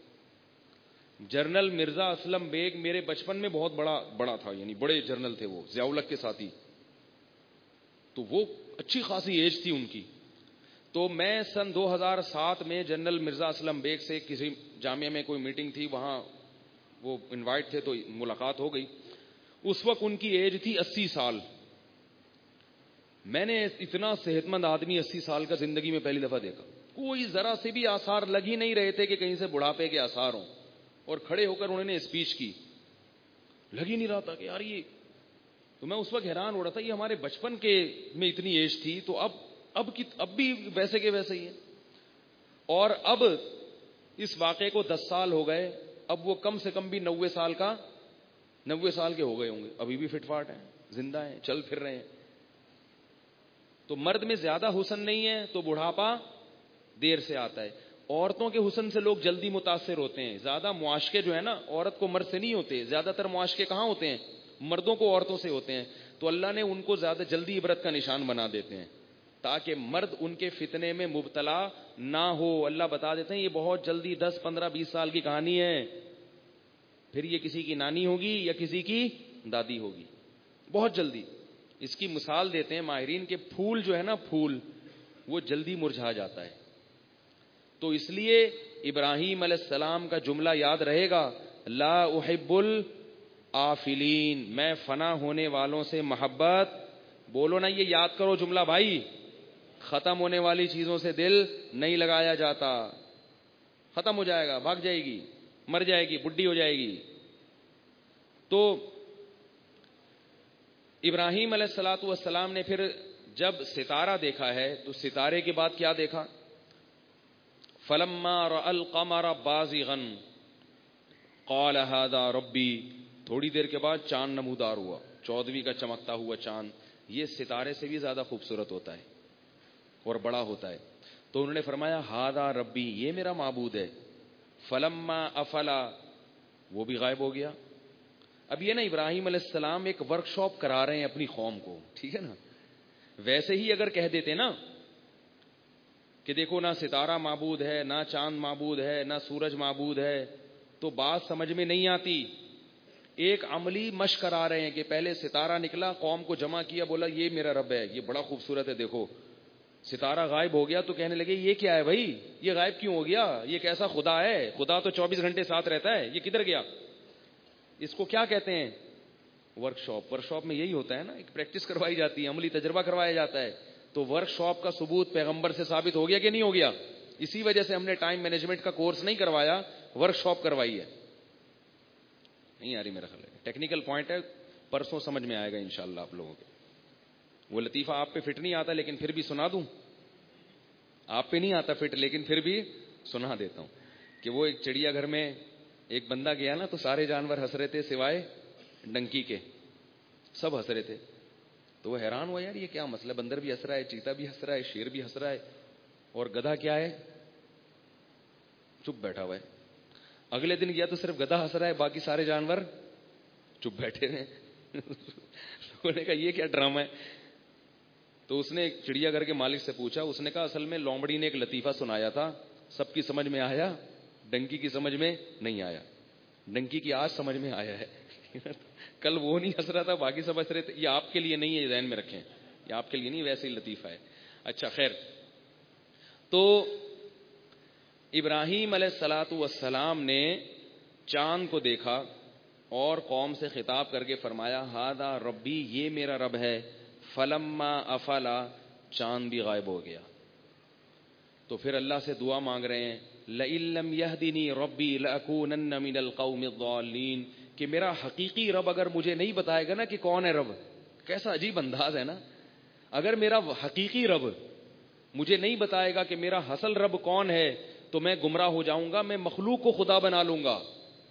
جنرل مرزا اسلم بیگ میرے بچپن میں بہت بڑا بڑا تھا, یعنی بڑے جنرل تھے وہ, ضیاء الحق کے ساتھی. تو وہ اچھی خاصی ایج تھی ان کی. تو میں سن دو ہزار سات میں جنرل مرزا اسلم بیگ سے کسی جامعہ میں کوئی میٹنگ تھی, وہاں وہ انوائٹ تھے تو ملاقات ہو گئی. اس وقت ان کی ایج تھی اسی سال. میں نے اتنا صحت مند آدمی اسی سال کا زندگی میں پہلی دفعہ دیکھا. کوئی ذرا سے بھی آثار لگ ہی نہیں رہے تھے کہ کہیں سے بڑھاپے کے آثار ہوں, اور کھڑے ہو کر انہوں نے اسپیچ کی, لگ ہی نہیں رہا تھا کہ یار یہ. تو میں اس وقت حیران ہو رہا تھا یہ ہمارے بچپن کے میں اتنی ایج تھی, تو اب اب کی اب بھی ویسے کے ویسے ہی ہے. اور اب اس واقعے کو دس سال ہو گئے, اب وہ کم سے کم بھی نوے سال کا نوے سال کے ہو گئے ہوں گے, ابھی بھی فٹ فاٹ ہیں, زندہ ہیں, چل پھر رہے ہیں. تو مرد میں زیادہ حسن نہیں ہے تو بڑھاپا دیر سے آتا ہے. عورتوں کے حسن سے لوگ جلدی متاثر ہوتے ہیں. زیادہ معاشقے جو ہے نا عورت کو مرد سے نہیں ہوتے, زیادہ تر معاشقے کہاں ہوتے ہیں, مردوں کو عورتوں سے ہوتے ہیں. تو اللہ نے ان کو زیادہ جلدی عبرت کا نشان بنا دیتے ہیں تاکہ مرد ان کے فتنے میں مبتلا نہ ہو. اللہ بتا دیتے ہیں یہ بہت جلدی دس پندرہ بیس سال کی کہانی ہے, پھر یہ کسی کی نانی ہوگی یا کسی کی دادی ہوگی, بہت جلدی. اس کی مثال دیتے ہیں ماہرین کے, پھول جو ہے نا پھول وہ جلدی مرجھا جاتا ہے. تو اس لیے ابراہیم علیہ السلام کا جملہ یاد رہے گا, لا احب الآفلین, میں فنا ہونے والوں سے محبت. بولو نا یہ یاد کرو جملہ بھائی, ختم ہونے والی چیزوں سے دل نہیں لگایا جاتا. ختم ہو جائے گا, بھاگ جائے گی, مر جائے گی, بڈھی ہو جائے گی. تو ابراہیم علیہ الصلوۃ والسلام نے پھر جب ستارہ دیکھا ہے تو ستارے کے بعد کیا دیکھا, فلما رأى القمر بازغا قال هذا ربی. تھوڑی دیر کے بعد چاند نمودار ہوا, چودھویں کا چمکتا ہوا چاند. یہ ستارے سے بھی زیادہ خوبصورت ہوتا ہے اور بڑا ہوتا ہے. تو انہوں نے فرمایا ہذا ربی, یہ میرا معبود ہے. فلما افلا, وہ بھی غائب ہو گیا. اب یہ نا ابراہیم علیہ السلام ایک ورک شاپ کرا رہے ہیں اپنی قوم کو, ٹھیک ہے نا. ویسے ہی اگر کہہ دیتے نا کہ دیکھو نہ ستارہ معبود ہے, نہ چاند معبود ہے, نہ سورج معبود ہے, تو بات سمجھ میں نہیں آتی. ایک عملی مشق کرا رہے ہیں کہ پہلے ستارہ نکلا, قوم کو جمع کیا, بولا یہ میرا رب ہے, یہ بڑا خوبصورت ہے, دیکھو. ستارہ غائب ہو گیا تو کہنے لگے یہ کیا ہے بھائی, یہ غائب کیوں ہو گیا, یہ کیسا خدا ہے, خدا تو چوبیس گھنٹے ساتھ رہتا ہے, یہ کدھر گیا. اس کو کیا کہتے ہیں, ورک شاپ. ورک شاپ میں یہی ہوتا ہے نا, ایک پریکٹس کروائی جاتی ہے, عملی تجربہ کروایا جاتا ہے. تو ورک شاپ کا ثبوت پیغمبر سے ثابت ہو گیا کہ نہیں ہو گیا. اسی وجہ سے ہم نے ٹائم مینجمنٹ کا کورس نہیں کروایا, ورک شاپ کروائی ہے. نہیں آ رہی میرا خیال ہے, ٹیکنیکل پوائنٹ ہے, پرسوں سمجھ میں آئے گا انشاءاللہ آپ لوگوں کے. وہ لطیفہ آپ پہ فٹ نہیں آتا لیکن پھر بھی سنا دوں. آپ پہ نہیں آتا فٹ لیکن پھر بھی سنا دیتا ہوں کہ وہ ایک چڑیا گھر میں ایک بندہ گیا نا, تو سارے جانور ہنس رہے تھے سوائے ڈنکی کے, سب ہنس رہے تھے. تو وہ حیران ہوا, یار یہ کیا مسئلہ, بندر بھی ہنس رہا ہے, چیتا بھی ہنس رہا ہے, شیر بھی ہنس رہا ہے, اور گدھا کیا ہے, چپ بیٹھا ہوا ہے. اگلے دن گیا تو صرف گدھا ہنس رہا ہے, باقی سارے جانور چپ بیٹھے ہیں. لوگوں نے کہا یہ کیا ڈرامہ ہے؟ تو اس نے چڑیا گھر کے مالک سے پوچھا. اس نے کہا اصل میں لومڑی نے ایک لطیفہ سنایا تھا, سب کی سمجھ میں آیا, ڈنکی کی سمجھ میں نہیں آیا. ڈنکی کی آج سمجھ میں آیا ہے. کل وہ نہیں ہنس رہا تھا, باقی سب ہنس رہے تھے. یہ آپ کے لیے نہیں ہے, ذہن میں رکھیں, یہ آپ کے لیے نہیں, ویسے ہی لطیفہ ہے. اچھا خیر, تو ابراہیم علیہ الصلاۃ والسلام نے چاند کو دیکھا اور قوم سے خطاب کر کے فرمایا ہذا ربی, یہ میرا رب ہے. فلما افلا, چاند بھی غائب ہو گیا. تو پھر اللہ سے دعا مانگ رہے ہیں لئن لم یہدنی ربی لأکونن من القوم الضالین, کہ میرا حقیقی رب اگر مجھے نہیں بتائے گا نا کہ کون ہے رب. کیسا عجیب انداز ہے نا, اگر میرا حقیقی رب مجھے نہیں بتائے گا کہ میرا اصل رب کون ہے تو میں گمراہ ہو جاؤں گا, میں مخلوق کو خدا بنا لوں گا.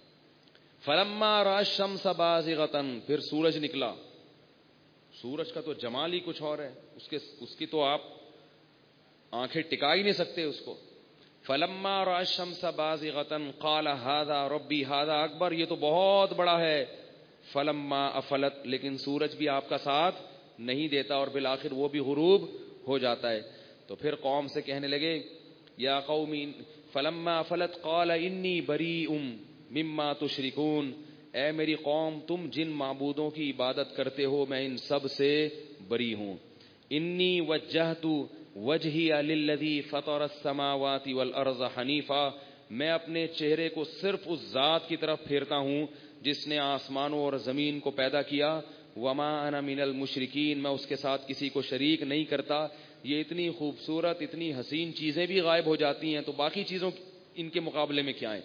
فلما رأى الشمس بازغة, پھر سورج نکلا. سورج کا تو جمال ہی کچھ اور ہے, اس کے اس کی تو آپ آنکھیں ٹکا ہی نہیں سکتے اس کو. فلما رأى الشمس بازغة قال هذا ربي هذا اکبر, یہ تو بہت بڑا ہے. فلما افلت, لیکن سورج بھی آپ کا ساتھ نہیں دیتا اور بالآخر وہ بھی غروب ہو جاتا ہے. تو پھر قوم سے کہنے لگے یا قوم, فلما افلت قال انی بریء مما تشرکون, اے میری قوم تم جن معبودوں کی عبادت کرتے ہو میں ان سب سے بری ہوں. انی وجہت وجہی للذی فطر السماوات والارض حنیفا, میں اپنے چہرے کو صرف اس ذات کی طرف پھیرتا ہوں جس نے آسمانوں اور زمین کو پیدا کیا. وما انا من المشرکین, میں اس کے ساتھ کسی کو شریک نہیں کرتا. یہ اتنی خوبصورت اتنی حسین چیزیں بھی غائب ہو جاتی ہیں تو باقی چیزوں ان کے مقابلے میں کیا ہیں.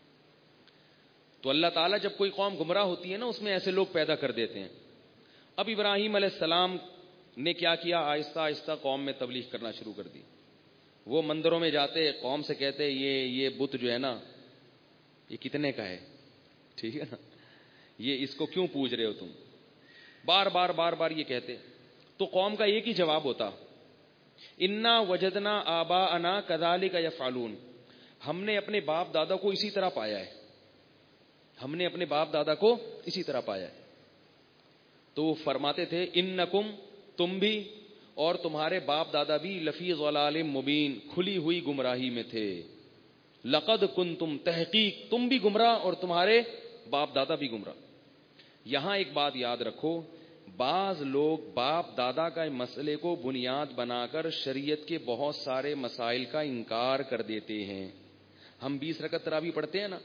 تو اللہ تعالیٰ جب کوئی قوم گمراہ ہوتی ہے نا اس میں ایسے لوگ پیدا کر دیتے ہیں. اب ابراہیم علیہ السلام نے کیا کیا, آہستہ آہستہ قوم میں تبلیغ کرنا شروع کر دی. وہ مندروں میں جاتے, قوم سے کہتے یہ یہ بت جو ہے نا یہ کتنے کا ہے, ٹھیک ہے نا, یہ اس کو کیوں پوج رہے ہو تم, بار بار بار بار یہ کہتے. تو قوم کا ایک ہی جواب ہوتا انا وجدنا آباءنا کذالک یفعلون, ہم نے اپنے باپ دادا کو اسی طرح پایا ہے, ہم نے اپنے باپ دادا کو اسی طرح پایا ہے. تو وہ فرماتے تھے انکم, تم بھی اور تمہارے باپ دادا بھی لفی ضلال مبین, کھلی ہوئی گمراہی میں تھے. لقد کنتم, تحقیق تم بھی گمراہ اور تمہارے باپ دادا بھی گمراہ. یہاں ایک بات یاد رکھو, بعض لوگ باپ دادا کا مسئلے کو بنیاد بنا کر شریعت کے بہت سارے مسائل کا انکار کر دیتے ہیں. ہم بیس رکعت تراویح پڑھتے ہیں نا,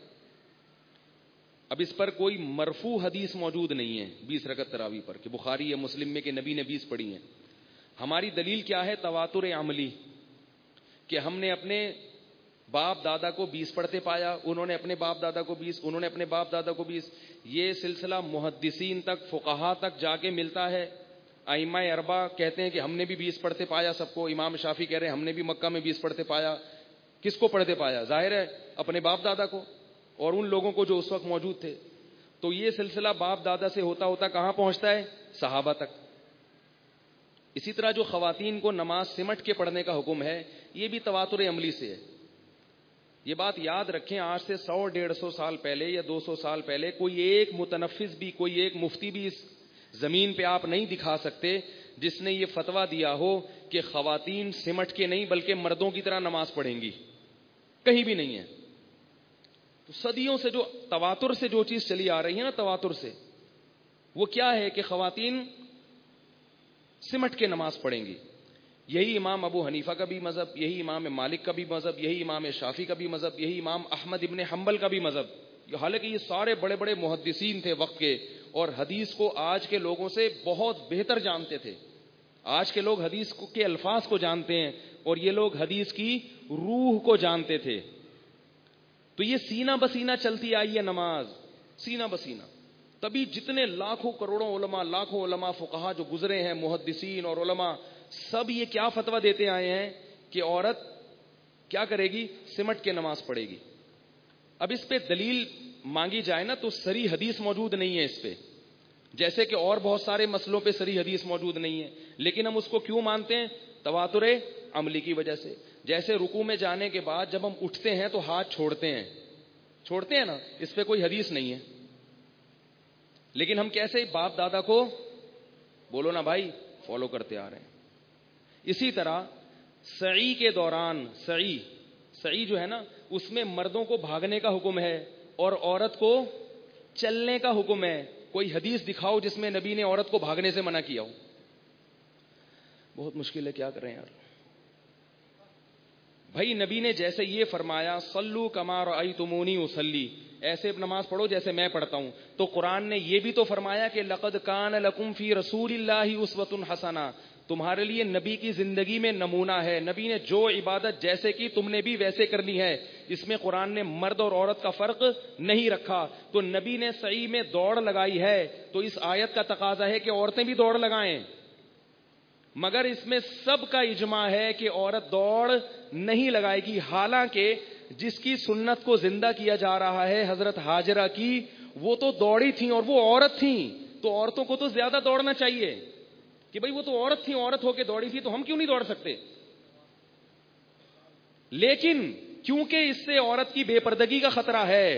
اب اس پر کوئی مرفوع حدیث موجود نہیں ہے بیس رکعت تراویح پر کہ بخاری یا مسلم میں کہ نبی نے بیس پڑھی ہیں. ہماری دلیل کیا ہے؟ تواتر عملی, کہ ہم نے اپنے باپ دادا کو بیس پڑھتے پایا, انہوں نے اپنے باپ دادا کو بیس, انہوں نے اپنے باپ دادا کو بیس. یہ سلسلہ محدثین تک, فقہا تک جا کے ملتا ہے. ائمہ اربعہ کہتے ہیں کہ ہم نے بھی بیس پڑھتے پایا سب کو. امام شافعی کہہ رہے ہیں ہم نے بھی مکہ میں بیس پڑھتے پایا. کس کو پڑھتے پایا؟ ظاہر ہے اپنے باپ دادا کو اور ان لوگوں کو جو اس وقت موجود تھے. تو یہ سلسلہ باپ دادا سے ہوتا ہوتا کہاں پہنچتا ہے؟ صحابہ تک. اسی طرح جو خواتین کو نماز سمٹ کے پڑھنے کا حکم ہے یہ بھی تواتر عملی سے ہے. یہ بات یاد رکھیں, آج سے سو ڈیڑھ سو سال پہلے یا دو سو سال پہلے کوئی ایک متنفذ بھی, کوئی ایک مفتی بھی اس زمین پہ آپ نہیں دکھا سکتے جس نے یہ فتویٰ دیا ہو کہ خواتین سمٹ کے نہیں بلکہ مردوں کی طرح نماز پڑھیں گی. کہیں بھی نہیں ہے. تو صدیوں سے جو تواتر سے جو چیز چلی آ رہی ہے نا, تواتر سے, وہ کیا ہے کہ خواتین سمٹ کے نماز پڑھیں گی. یہی امام ابو حنیفہ کا بھی مذہب, یہی امام مالک کا بھی مذہب, یہی امام شافعی کا بھی مذہب, یہی امام احمد ابن حنبل کا بھی مذہب. حالانکہ یہ سارے بڑے بڑے محدثین تھے وقت کے اور حدیث کو آج کے لوگوں سے بہت بہتر جانتے تھے. آج کے لوگ حدیث کے الفاظ کو جانتے ہیں اور یہ لوگ حدیث کی روح کو جانتے تھے. تو یہ سینہ بسینہ چلتی آئی ہے نماز, سینہ بسینہ. تبھی جتنے لاکھوں کروڑوں علماء, لاکھوں علماء فقہا جو گزرے ہیں, محدثین اور علماء, سب یہ کیا فتویٰ دیتے آئے ہیں کہ عورت کیا کرے گی؟ سمٹ کے نماز پڑھے گی. اب اس پہ دلیل مانگی جائے نا تو صریح حدیث موجود نہیں ہے اس پہ, جیسے کہ اور بہت سارے مسئلوں پہ صریح حدیث موجود نہیں ہے, لیکن ہم اس کو کیوں مانتے ہیں؟ تواتر عملی کی وجہ سے. جیسے رکوع میں جانے کے بعد جب ہم اٹھتے ہیں تو ہاتھ چھوڑتے ہیں, چھوڑتے ہیں نا, اس پہ کوئی حدیث نہیں ہے, لیکن ہم کیسے باپ دادا کو بولو نا بھائی فالو کرتے آ رہے ہیں. اسی طرح سعی کے دوران, سعی سعی جو ہے نا, اس میں مردوں کو بھاگنے کا حکم ہے اور عورت کو چلنے کا حکم ہے. کوئی حدیث دکھاؤ جس میں نبی نے عورت کو بھاگنے سے منع کیا ہو. بہت مشکل ہے, کیا کریں یار. بھائی نبی نے جیسے یہ فرمایا صلو کما رأیتمونی اصلی, ایسے نماز پڑھو جیسے میں پڑھتا ہوں, تو قرآن نے یہ بھی تو فرمایا کہ لقد کان لکم فی رسول اللہ اسوۃ حسنہ, تمہارے لیے نبی کی زندگی میں نمونہ ہے. نبی نے جو عبادت جیسے کی تم نے بھی ویسے کرنی ہے. اس میں قرآن نے مرد اور عورت کا فرق نہیں رکھا. تو نبی نے سعی میں دوڑ لگائی ہے, تو اس آیت کا تقاضا ہے کہ عورتیں بھی دوڑ لگائیں. مگر اس میں سب کا اجماع ہے کہ عورت دوڑ نہیں لگائے گی. حالانکہ جس کی سنت کو زندہ کیا جا رہا ہے حضرت ہاجرہ کی, وہ تو دوڑی تھیں اور وہ عورت تھیں, تو عورتوں کو تو زیادہ دوڑنا چاہیے کہ بھئی وہ تو عورت تھیں, عورت ہو کے دوڑی تھی, تو ہم کیوں نہیں دوڑ سکتے. لیکن کیونکہ اس سے عورت کی بے پردگی کا خطرہ ہے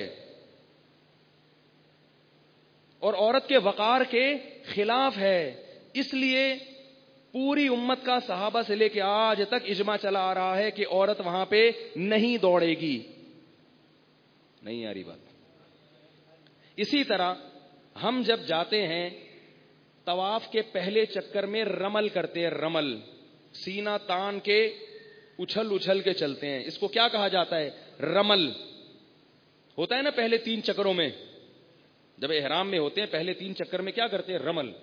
اور عورت کے وقار کے خلاف ہے, اس لیے پوری امت کا صحابہ سے لے کے آج تک اجماع چلا آ رہا ہے کہ عورت وہاں پہ نہیں دوڑے گی. نہیں آ رہی بات. اسی طرح ہم جب جاتے ہیں طواف کے پہلے چکر میں رمل کرتے ہیں, رمل, سینہ تان کے اچھل اچھل کے چلتے ہیں. اس کو کیا کہا جاتا ہے؟ رمل. ہوتا ہے نا پہلے تین چکروں میں, جب احرام میں ہوتے ہیں پہلے تین چکر میں کیا کرتے ہیں؟ رمل.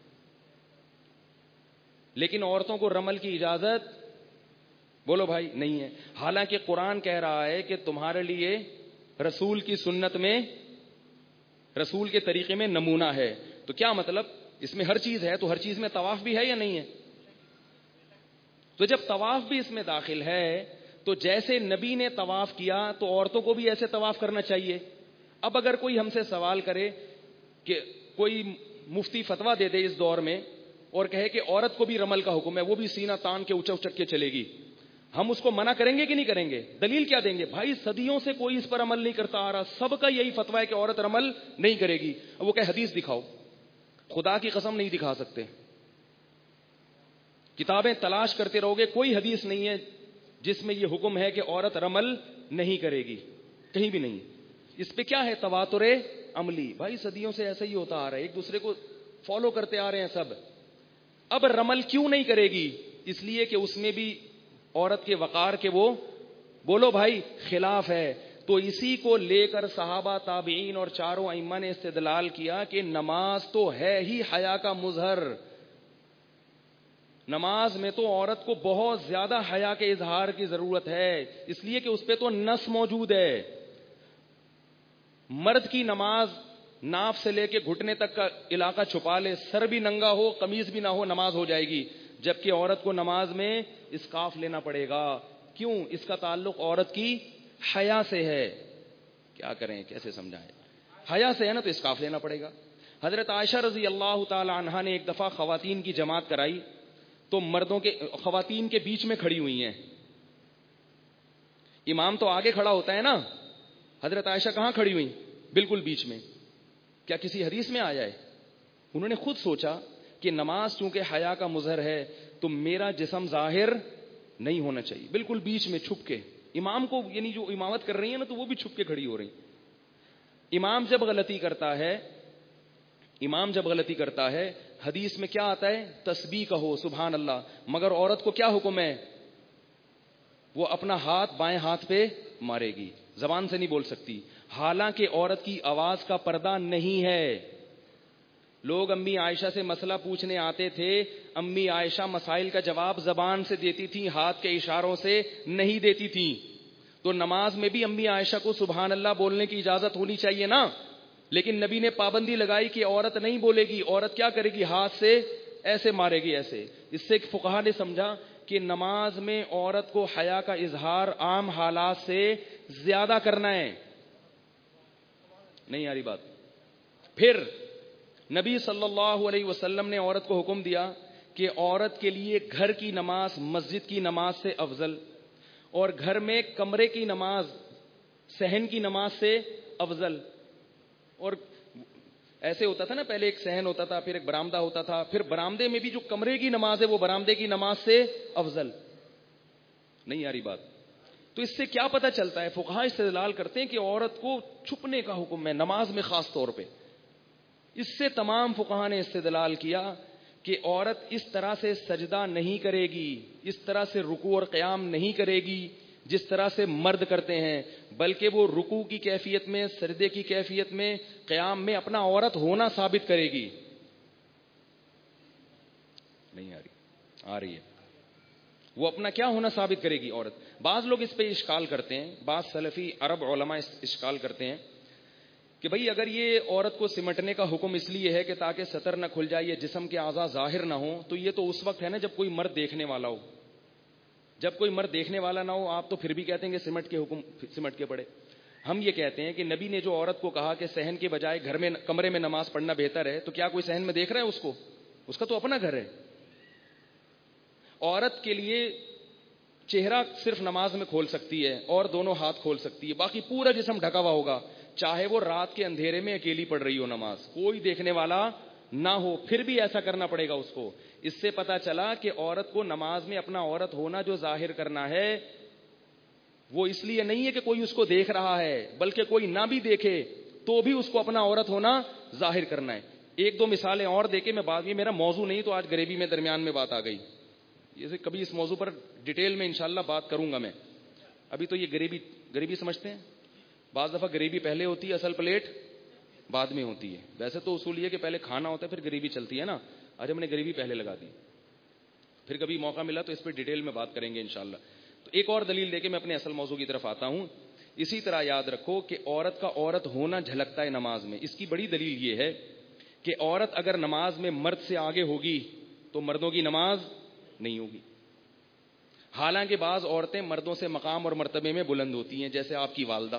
لیکن عورتوں کو رمل کی اجازت بولو بھائی نہیں ہے. حالانکہ قرآن کہہ رہا ہے کہ تمہارے لیے رسول کی سنت میں, رسول کے طریقے میں نمونہ ہے. تو کیا مطلب؟ اس میں ہر چیز ہے, تو ہر چیز میں طواف بھی ہے یا نہیں ہے؟ تو جب طواف بھی اس میں داخل ہے, تو جیسے نبی نے طواف کیا تو عورتوں کو بھی ایسے طواف کرنا چاہیے. اب اگر کوئی ہم سے سوال کرے کہ کوئی مفتی فتویٰ دے دے اس دور میں اور کہے کہ عورت کو بھی رمل کا حکم ہے, وہ بھی سینہ تان کے اچک اچک کے چلے گی, ہم اس کو منع کریں گے کہ نہیں کریں گے؟ دلیل کیا دیں گے؟ بھائی صدیوں سے کوئی اس پر عمل نہیں کرتا آ رہا, سب کا یہی فتویٰ ہے کہ عورت رمل نہیں کرے گی. اب وہ کہ حدیث دکھاؤ. خدا کی قسم نہیں دکھا سکتے. کتابیں تلاش کرتے رہو گے, کوئی حدیث نہیں ہے جس میں یہ حکم ہے کہ عورت رمل نہیں کرے گی, کہیں بھی نہیں. اس پہ کیا ہے؟ تواتر عملی. بھائی صدیوں سے ایسا ہی ہوتا آ رہا ہے, ایک دوسرے کو فالو کرتے آ رہے ہیں سب. اب رمل کیوں نہیں کرے گی؟ اس لیے کہ اس میں بھی عورت کے وقار کے وہ بولو بھائی خلاف ہے. تو اسی کو لے کر صحابہ, تابعین اور چاروں ائمہ نے استدلال کیا کہ نماز تو ہے ہی حیا کا مظہر. نماز میں تو عورت کو بہت زیادہ حیا کے اظہار کی ضرورت ہے, اس لیے کہ اس پہ تو نص موجود ہے. مرد کی نماز ناف سے لے کے گھٹنے تک کا علاقہ چھپا لے, سر بھی ننگا ہو, قمیض بھی نہ ہو, نماز ہو جائے گی. جبکہ عورت کو نماز میں اسکارف لینا پڑے گا. کیوں؟ اس کا تعلق عورت کی حیا سے ہے. کیا کریں, کیسے سمجھائیں؟ حیا سے ہے نا, تو اسکارف لینا پڑے گا. حضرت عائشہ رضی اللہ تعالی عنہا نے ایک دفعہ خواتین کی جماعت کرائی, تو مردوں کے خواتین کے بیچ میں کھڑی ہوئی ہیں. امام تو آگے کھڑا ہوتا ہے نا, حضرت عائشہ کہاں کھڑی ہوئی؟ بالکل بیچ میں. کیا کسی حدیث میں آیا ہے؟ انہوں نے خود سوچا کہ نماز چونکہ حیا کا مظہر ہے تو میرا جسم ظاہر نہیں ہونا چاہیے, بالکل بیچ میں چھپ کے. امام کو یعنی جو امامت کر رہی ہیں نا, تو وہ بھی چھپ کے کھڑی ہو رہی. امام جب غلطی کرتا ہے امام جب غلطی کرتا ہے حدیث میں کیا آتا ہے؟ تسبیح کہو, سبحان اللہ. مگر عورت کو کیا حکم ہے؟ وہ اپنا ہاتھ بائیں ہاتھ پہ مارے گی, زبان سے نہیں بول سکتی. حالانکہ عورت کی آواز کا پردہ نہیں ہے. لوگ امی عائشہ سے مسئلہ پوچھنے آتے تھے, امی عائشہ مسائل کا جواب زبان سے دیتی تھی, ہاتھ کے اشاروں سے نہیں دیتی تھی. تو نماز میں بھی امی عائشہ کو سبحان اللہ بولنے کی اجازت ہونی چاہیے نا. لیکن نبی نے پابندی لگائی کہ عورت نہیں بولے گی. عورت کیا کرے گی؟ ہاتھ سے ایسے مارے گی, ایسے. اس سے فقہا نے سمجھا کہ نماز میں عورت کو حیا کا اظہار عام حالات سے زیادہ کرنا ہے. نہیں آ رہی بات؟ پھر نبی صلی اللہ علیہ وسلم نے عورت کو حکم دیا کہ عورت کے لیے گھر کی نماز مسجد کی نماز سے افضل, اور گھر میں کمرے کی نماز صحن کی نماز سے افضل. اور ایسے ہوتا تھا نا, پہلے ایک صحن ہوتا تھا, پھر ایک برآمدہ ہوتا تھا, پھر برآمدے میں بھی جو کمرے کی نماز ہے وہ برآمدے کی نماز سے افضل. نہیں آ رہی بات؟ تو اس سے کیا پتہ چلتا ہے؟ فقہا استدلال کرتے ہیں کہ عورت کو چھپنے کا حکم ہے نماز میں خاص طور پہ. اس سے تمام فقہا نے استدلال کیا کہ عورت اس طرح سے سجدہ نہیں کرے گی, اس طرح سے رکوع اور قیام نہیں کرے گی جس طرح سے مرد کرتے ہیں, بلکہ وہ رکوع کی کیفیت میں, سجدے کی کیفیت میں, قیام میں اپنا عورت ہونا ثابت کرے گی. نہیں آ رہی؟ آ رہی ہے. وہ اپنا کیا ہونا ثابت کرے گی عورت. بعض لوگ اس پہ اشکال کرتے ہیں, بعض سلفی عرب علماء اشکال کرتے ہیں کہ بھئی اگر یہ عورت کو سمٹنے کا حکم اس لیے ہے کہ تاکہ سطر نہ کھل جائے, یہ جسم کے اعضاء ظاہر نہ ہوں, تو یہ تو اس وقت ہے نا جب کوئی مرد دیکھنے والا ہو. جب کوئی مرد دیکھنے والا نہ ہو آپ تو پھر بھی کہتے ہیں کہ سمٹ کے حکم سمٹ کے پڑے. ہم یہ کہتے ہیں کہ نبی نے جو عورت کو کہا کہ صحن کے بجائے گھر میں کمرے میں نماز پڑھنا بہتر ہے, تو کیا کوئی صحن میں دیکھ رہا ہے اس کو؟ اس کا تو اپنا گھر ہے. عورت کے لیے چہرہ صرف نماز میں کھول سکتی ہے اور دونوں ہاتھ کھول سکتی ہے, باقی پورا جسم ڈھکا ہوا ہوگا, چاہے وہ رات کے اندھیرے میں اکیلی پڑھ رہی ہو نماز, کوئی دیکھنے والا نہ ہو, پھر بھی ایسا کرنا پڑے گا اس کو. اس سے پتا چلا کہ عورت کو نماز میں اپنا عورت ہونا جو ظاہر کرنا ہے وہ اس لیے نہیں ہے کہ کوئی اس کو دیکھ رہا ہے, بلکہ کوئی نہ بھی دیکھے تو بھی اس کو اپنا عورت ہونا ظاہر کرنا ہے. ایک دو مثالیں اور دے کے میں بعد میں, میرا موضوع نہیں تو آج غریبی میں درمیان میں بات آ گئی, جیسے کبھی اس موضوع پر ڈیٹیل میں انشاءاللہ بات کروں گا میں. ابھی تو یہ غریبی غریبی سمجھتے ہیں. بعض دفعہ غریبی پہلے ہوتی ہے, اصل پلیٹ بعد میں ہوتی ہے. ویسے تو اصول یہ کہ پہلے کھانا ہوتا ہے پھر غریبی چلتی ہے نا. آج ہم نے غریبی پہلے لگا دی, پھر کبھی موقع ملا تو اس پہ ڈیٹیل میں بات کریں گے انشاءاللہ. تو ایک اور دلیل دے کے میں اپنے اصل موضوع کی طرف آتا ہوں. اسی طرح یاد رکھو کہ عورت کا عورت ہونا جھلکتا ہے نماز میں. اس کی بڑی دلیل یہ ہے کہ عورت اگر نماز میں مرد سے آگے ہوگی تو مردوں کی نماز نہیں ہوگی. حالانکہ بعض عورتیں مردوں سے مقام اور مرتبے میں بلند ہوتی ہیں, جیسے آپ کی والدہ.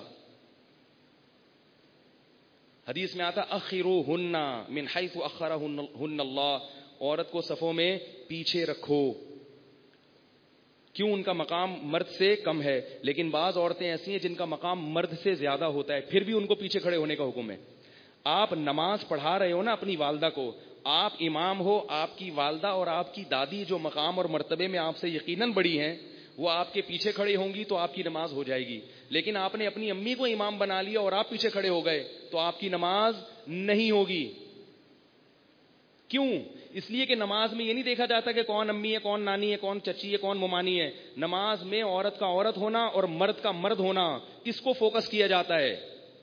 حدیث میں آتا اخروہن من حیث اخرہن اللہ, عورت کو صفوں میں پیچھے رکھو. کیوں؟ ان کا مقام مرد سے کم ہے. لیکن بعض عورتیں ایسی ہیں جن کا مقام مرد سے زیادہ ہوتا ہے, پھر بھی ان کو پیچھے کھڑے ہونے کا حکم ہے. آپ نماز پڑھا رہے ہو نا اپنی والدہ کو, آپ امام ہو, آپ کی والدہ اور آپ کی دادی جو مقام اور مرتبے میں آپ سے یقیناً بڑی ہیں وہ آپ کے پیچھے کھڑے ہوں گی تو آپ کی نماز ہو جائے گی. لیکن آپ نے اپنی امی کو امام بنا لیا اور آپ پیچھے کھڑے ہو گئے تو آپ کی نماز نہیں ہوگی. کیوں؟ اس لیے کہ نماز میں یہ نہیں دیکھا جاتا کہ کون امی ہے, کون نانی ہے, کون چچی ہے, کون ممانی ہے. نماز میں عورت کا عورت ہونا اور مرد کا مرد ہونا, اس کو فوکس کیا جاتا ہے.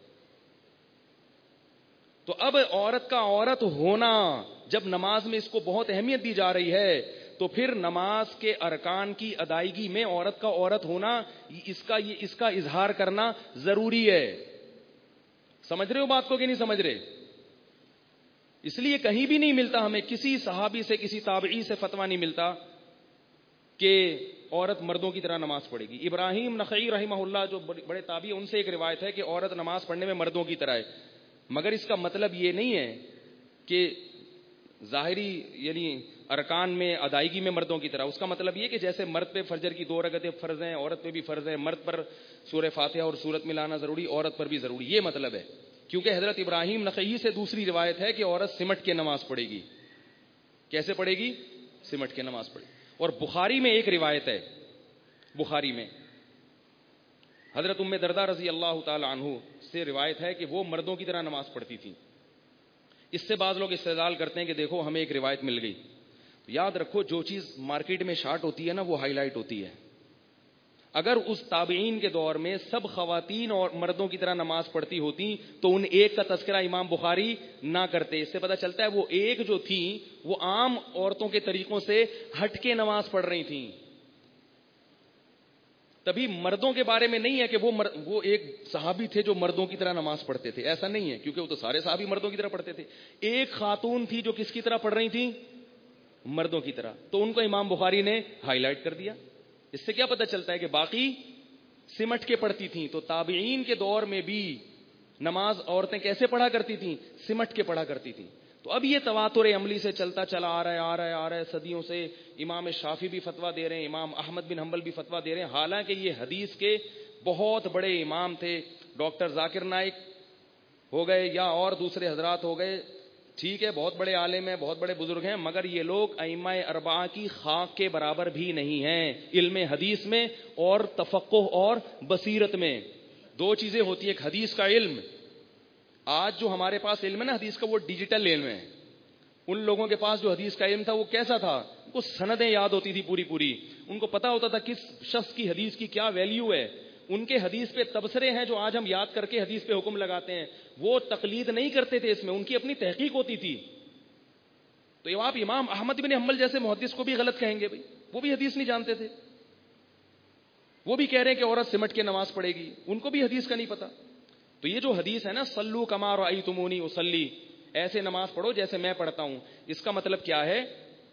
تو اب عورت کا عورت ہونا جب نماز میں اس کو بہت اہمیت دی جا رہی ہے تو پھر نماز کے ارکان کی ادائیگی میں عورت کا عورت ہونا, اس کا یہ اس کا اظہار کرنا ضروری ہے. سمجھ رہے ہو بات کو کہ نہیں سمجھ رہے؟ اس لیے کہیں بھی نہیں ملتا ہمیں, کسی صحابی سے کسی تابعی سے فتویٰ نہیں ملتا کہ عورت مردوں کی طرح نماز پڑھے گی. ابراہیم نخعی رحمہ اللہ جو بڑے تابعی, ان سے ایک روایت ہے کہ عورت نماز پڑھنے میں مردوں کی طرح ہے. مگر اس کا مطلب یہ نہیں ہے کہ ظاہری یعنی ارکان میں ادائیگی میں مردوں کی طرح. اس کا مطلب یہ کہ جیسے مرد پہ فجر کی دو رکعتیں فرض ہیں, عورت پہ بھی فرض ہے. مرد پر سورہ فاتحہ اور سورت ملانا ضروری, عورت پر بھی ضروری, یہ مطلب ہے. کیونکہ حضرت ابراہیم نخعی سے دوسری روایت ہے کہ عورت سمٹ کے نماز پڑھے گی. کیسے پڑھے گی؟ سمٹ کے نماز پڑھے. اور بخاری میں ایک روایت ہے, بخاری میں حضرت ام درداء رضی اللہ تعالی عنہ سے روایت ہے کہ وہ مردوں کی طرح نماز پڑھتی تھی. اس سے بعض لوگ استدلال کرتے ہیں کہ دیکھو ہمیں ایک روایت مل گئی. یاد رکھو جو چیز مارکیٹ میں شارٹ ہوتی ہے نا وہ ہائی لائٹ ہوتی ہے. اگر اس تابعین کے دور میں سب خواتین اور مردوں کی طرح نماز پڑھتی ہوتی تو ان ایک کا تذکرہ امام بخاری نہ کرتے. اس سے پتہ چلتا ہے وہ ایک جو تھی وہ عام عورتوں کے طریقوں سے ہٹ کے نماز پڑھ رہی تھیں. تبھی مردوں کے بارے میں نہیں ہے کہ وہ مر... وہ ایک صحابی تھے جو مردوں کی طرح نماز پڑھتے تھے, ایسا نہیں ہے, کیونکہ وہ تو سارے صحابی مردوں کی طرح پڑھتے تھے. ایک خاتون تھی جو کس کی طرح پڑھ رہی تھی؟ مردوں کی طرح. تو ان کو امام بخاری نے ہائی لائٹ کر دیا. اس سے کیا پتہ چلتا ہے کہ باقی سمٹ کے پڑھتی تھیں. تو تابعین کے دور میں بھی نماز عورتیں کیسے پڑھا کرتی تھیں؟ سمٹ کے پڑھا کرتی تھیں. تو اب یہ تواتر عملی سے چلتا چلا آ رہا ہے آ رہا ہے آ رہا ہے صدیوں سے. امام شافعی بھی فتویٰ دے رہے ہیں, امام احمد بن حنبل بھی فتویٰ دے رہے ہیں. حالانکہ یہ حدیث کے بہت بڑے امام تھے. ڈاکٹر ذاکر نائک ہو گئے یا اور دوسرے حضرات ہو گئے، ٹھیک ہے بہت بڑے عالم ہیں، بہت بڑے بزرگ ہیں، مگر یہ لوگ ائمہ اربعہ کی خاک کے برابر بھی نہیں ہیں علم حدیث میں اور تفقہ اور بصیرت میں۔ دو چیزیں ہوتی ہیں، ایک حدیث کا علم، آج جو ہمارے پاس علم ہے نا حدیث کا وہ ڈیجیٹل علم ہے، ان لوگوں کے پاس جو حدیث کا علم تھا وہ کیسا تھا؟ ان کو سندیں یاد ہوتی تھی پوری پوری، ان کو پتا ہوتا تھا کس شخص کی حدیث کی کیا ویلیو ہے، ان کے حدیث پہ تبصرے ہیں جو آج ہم یاد کر کے حدیث پہ حکم لگاتے ہیں، وہ تقلید نہیں کرتے تھے، اس میں ان کی اپنی تحقیق ہوتی تھی۔ تو یہ آپ امام احمد بن حنبل جیسے محدث کو بھی غلط کہیں گے بھائی، وہ بھی حدیث نہیں جانتے تھے، وہ بھی کہہ رہے ہیں کہ عورت سمٹ کے نماز پڑھے گی، ان کو بھی حدیث کا نہیں پتا۔ تو یہ جو حدیث ہے نا صلو کما رأیتمونی اصلی، ایسے نماز پڑھو جیسے میں پڑھتا ہوں، اس کا مطلب کیا ہے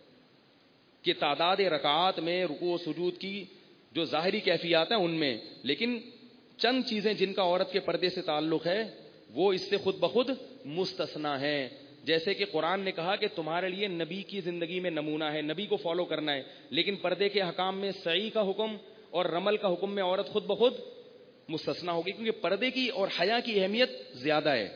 کہ تعداد رکعات میں رکوع و سجود کی جو ظاہری کیفیات ہیں ان میں، لیکن چند چیزیں جن کا عورت کے پردے سے تعلق ہے وہ اس سے خود بخود مستثنا ہے۔ جیسے کہ قرآن نے کہا کہ تمہارے لیے نبی کی زندگی میں نمونہ ہے، نبی کو فالو کرنا ہے، لیکن پردے کے حکام میں سعی کا حکم اور رمل کا حکم میں عورت خود بخود مستثنا ہوگی، کیونکہ پردے کی اور حیا کی اہمیت زیادہ ہے،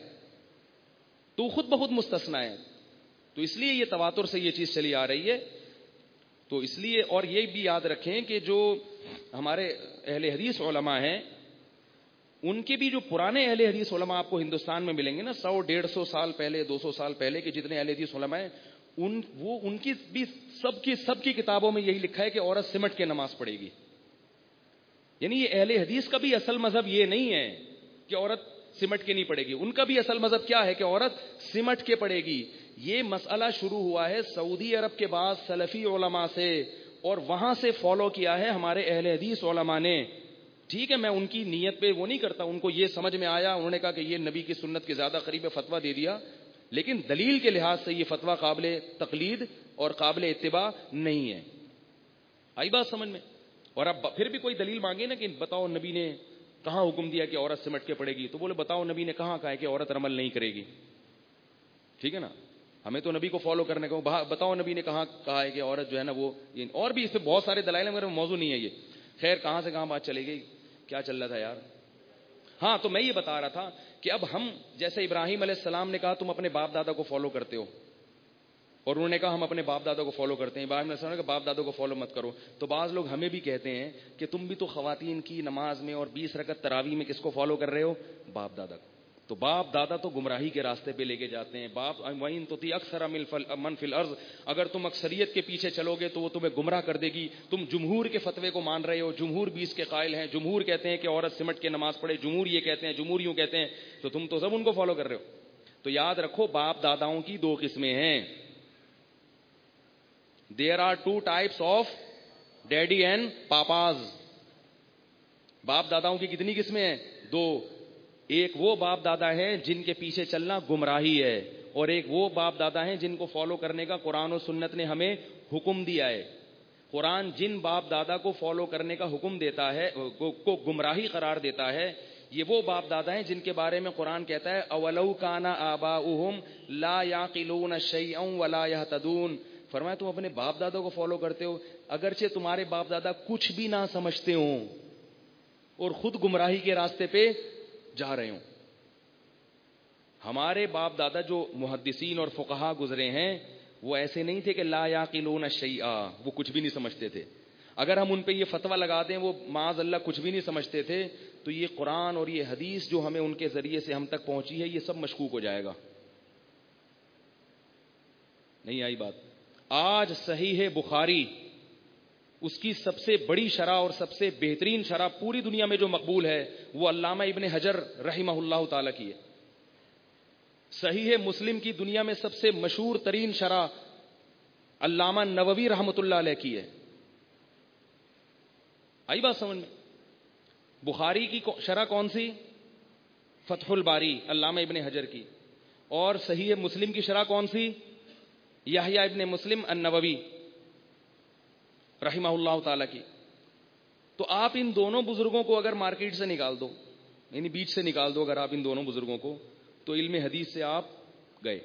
تو خود بخود مستثنا ہے۔ تو اس لیے یہ تواتر سے یہ چیز چلی آ رہی ہے۔ تو اس لیے اور یہ بھی یاد رکھیں کہ جو ہمارے اہل حدیث علماء ہیں ان کے بھی جو پرانے اہل حدیث علماء آپ کو ہندوستان میں ملیں گے نا، سو ڈیڑھ سو سال پہلے، دو سو سال پہلے کے جتنے اہل حدیث علماء ہیں، ان وہ ان کی بھی سب کی سب کی کتابوں میں یہی لکھا ہے کہ عورت سمٹ کے نماز پڑھے گی۔ یعنی یہ اہل حدیث کا بھی اصل مذہب یہ نہیں ہے کہ عورت سمٹ کے نہیں پڑے گی، ان کا بھی اصل مذہب کیا ہے کہ عورت سمٹ کے پڑے گی۔ یہ مسئلہ شروع ہوا ہے سعودی عرب کے بعد سلفی علماء سے، اور وہاں سے فالو کیا ہے ہمارے اہل حدیث علماء نے۔ ٹھیک ہے میں ان کی نیت پہ وہ نہیں کرتا، ان کو یہ سمجھ میں آیا، انہوں نے کہا کہ یہ نبی کی سنت کے زیادہ قریب فتویٰ دے دیا، لیکن دلیل کے لحاظ سے یہ فتویٰ قابل تقلید اور قابل اتباع نہیں ہے۔ آئی بات سمجھ میں؟ اور اب پھر بھی کوئی دلیل مانگے نا کہ بتاؤ نبی نے کہاں حکم دیا کہ عورت سمٹ کے پڑے گی، تو بولے بتاؤ نبی نے کہاں کہا ہے کہ عورت رمل نہیں کرے گی۔ ٹھیک ہے نا، ہمیں تو نبی کو فالو کرنے کو، بتاؤ نبی نے کہاں کہا ہے کہ عورت جو ہے نا وہ، اور بھی اس پہ بہت سارے دلائل ہیں، میرا موضوع نہیں ہے یہ۔ خیر کہاں سے کہاں بات چلے گئی، کیا چل رہا تھا یار؟ ہاں تو میں یہ بتا رہا تھا کہ اب ہم جیسے ابراہیم علیہ السلام نے کہا تم اپنے باپ دادا کو فالو کرتے ہو، اور انہوں نے کہا ہم اپنے باپ دادا کو فالو کرتے ہیں، ابراہیم علیہ السلام نے کہا باپ دادا کو فالو مت کرو، تو بعض لوگ ہمیں بھی کہتے ہیں کہ تم بھی تو خواتین کی نماز میں اور بیس رکعت تراویح میں کس کو فالو کر رہے ہو؟ باپ دادا کو۔ تو باپ دادا تو گمراہی کے راستے پہ لے کے جاتے ہیں۔ باپ وَإِن تُطِعْ أَكْثَرَ مَنْ فِي الْأَرْضِ، اگر تم اکثریت کے پیچھے چلو گے تو وہ تمہیں گمراہ کر دے گی۔ تم جمہور کے فتوے کو مان رہے ہو، جمہور بیس کے قائل ہیں، جمہور کہتے ہیں کہ عورت سمٹ کے نماز پڑھے، جمہور یہ کہتے ہیں، جمہور یوں کہتے ہیں، تو تم تو سب ان کو فالو کر رہے ہو۔ تو یاد رکھو باپ داداؤں کی دو قسمیں ہیں۔ There are two types of daddy and papas۔ باپ داداؤں کی کتنی قسمیں ہیں؟ دو۔ ایک وہ باپ دادا ہیں جن کے پیچھے چلنا گمراہی ہے، اور ایک وہ باپ دادا ہیں جن کو فالو کرنے کا قرآن و سنت نے ہمیں حکم دیا ہے۔ قرآن جن باپ دادا کو فالو کرنے کا حکم دیتا ہے، کو گمراہی قرار دیتا ہے، یہ وہ باپ دادا ہیں جن کے بارے میں قرآن کہتا ہے اولو کان آباؤہم لا یعقلون شیئا ولا یہتدون۔ فرمایا تم اپنے باپ دادا کو فالو کرتے ہو اگرچہ تمہارے باپ دادا کچھ بھی نہ سمجھتے ہوں اور خود گمراہی کے راستے پہ جا رہے ہوں۔ ہمارے باپ دادا جو محدثین اور فقہا گزرے ہیں وہ ایسے نہیں تھے کہ لا یعقلون شیئا، وہ کچھ بھی نہیں سمجھتے تھے۔ اگر ہم ان پہ یہ فتویٰ لگا دیں وہ معاذ اللہ کچھ بھی نہیں سمجھتے تھے، تو یہ قرآن اور یہ حدیث جو ہمیں ان کے ذریعے سے ہم تک پہنچی ہے یہ سب مشکوک ہو جائے گا۔ نہیں آئی بات؟ آج صحیح بخاری اس کی سب سے بڑی شرح اور سب سے بہترین شرح پوری دنیا میں جو مقبول ہے وہ علامہ ابن حجر رحمہ اللہ تعالی کی ہے۔ صحیح مسلم کی دنیا میں سب سے مشہور ترین شرح علامہ نووی رحمۃ اللہ علیہ کی ہے۔ آئی بات سمجھ میں؟ بخاری کی شرح کون سی؟ فتح الباری علامہ ابن حجر کی۔ اور صحیح مسلم کی شرح کون سی؟ یحییٰ ابن مسلم النووی رحمہ اللہ تعالی کی۔ تو آپ ان دونوں بزرگوں کو اگر مارکیٹ سے نکال دو، یعنی بیچ سے نکال دو اگر آپ ان دونوں بزرگوں کو، تو علم حدیث سے آپ گئے۔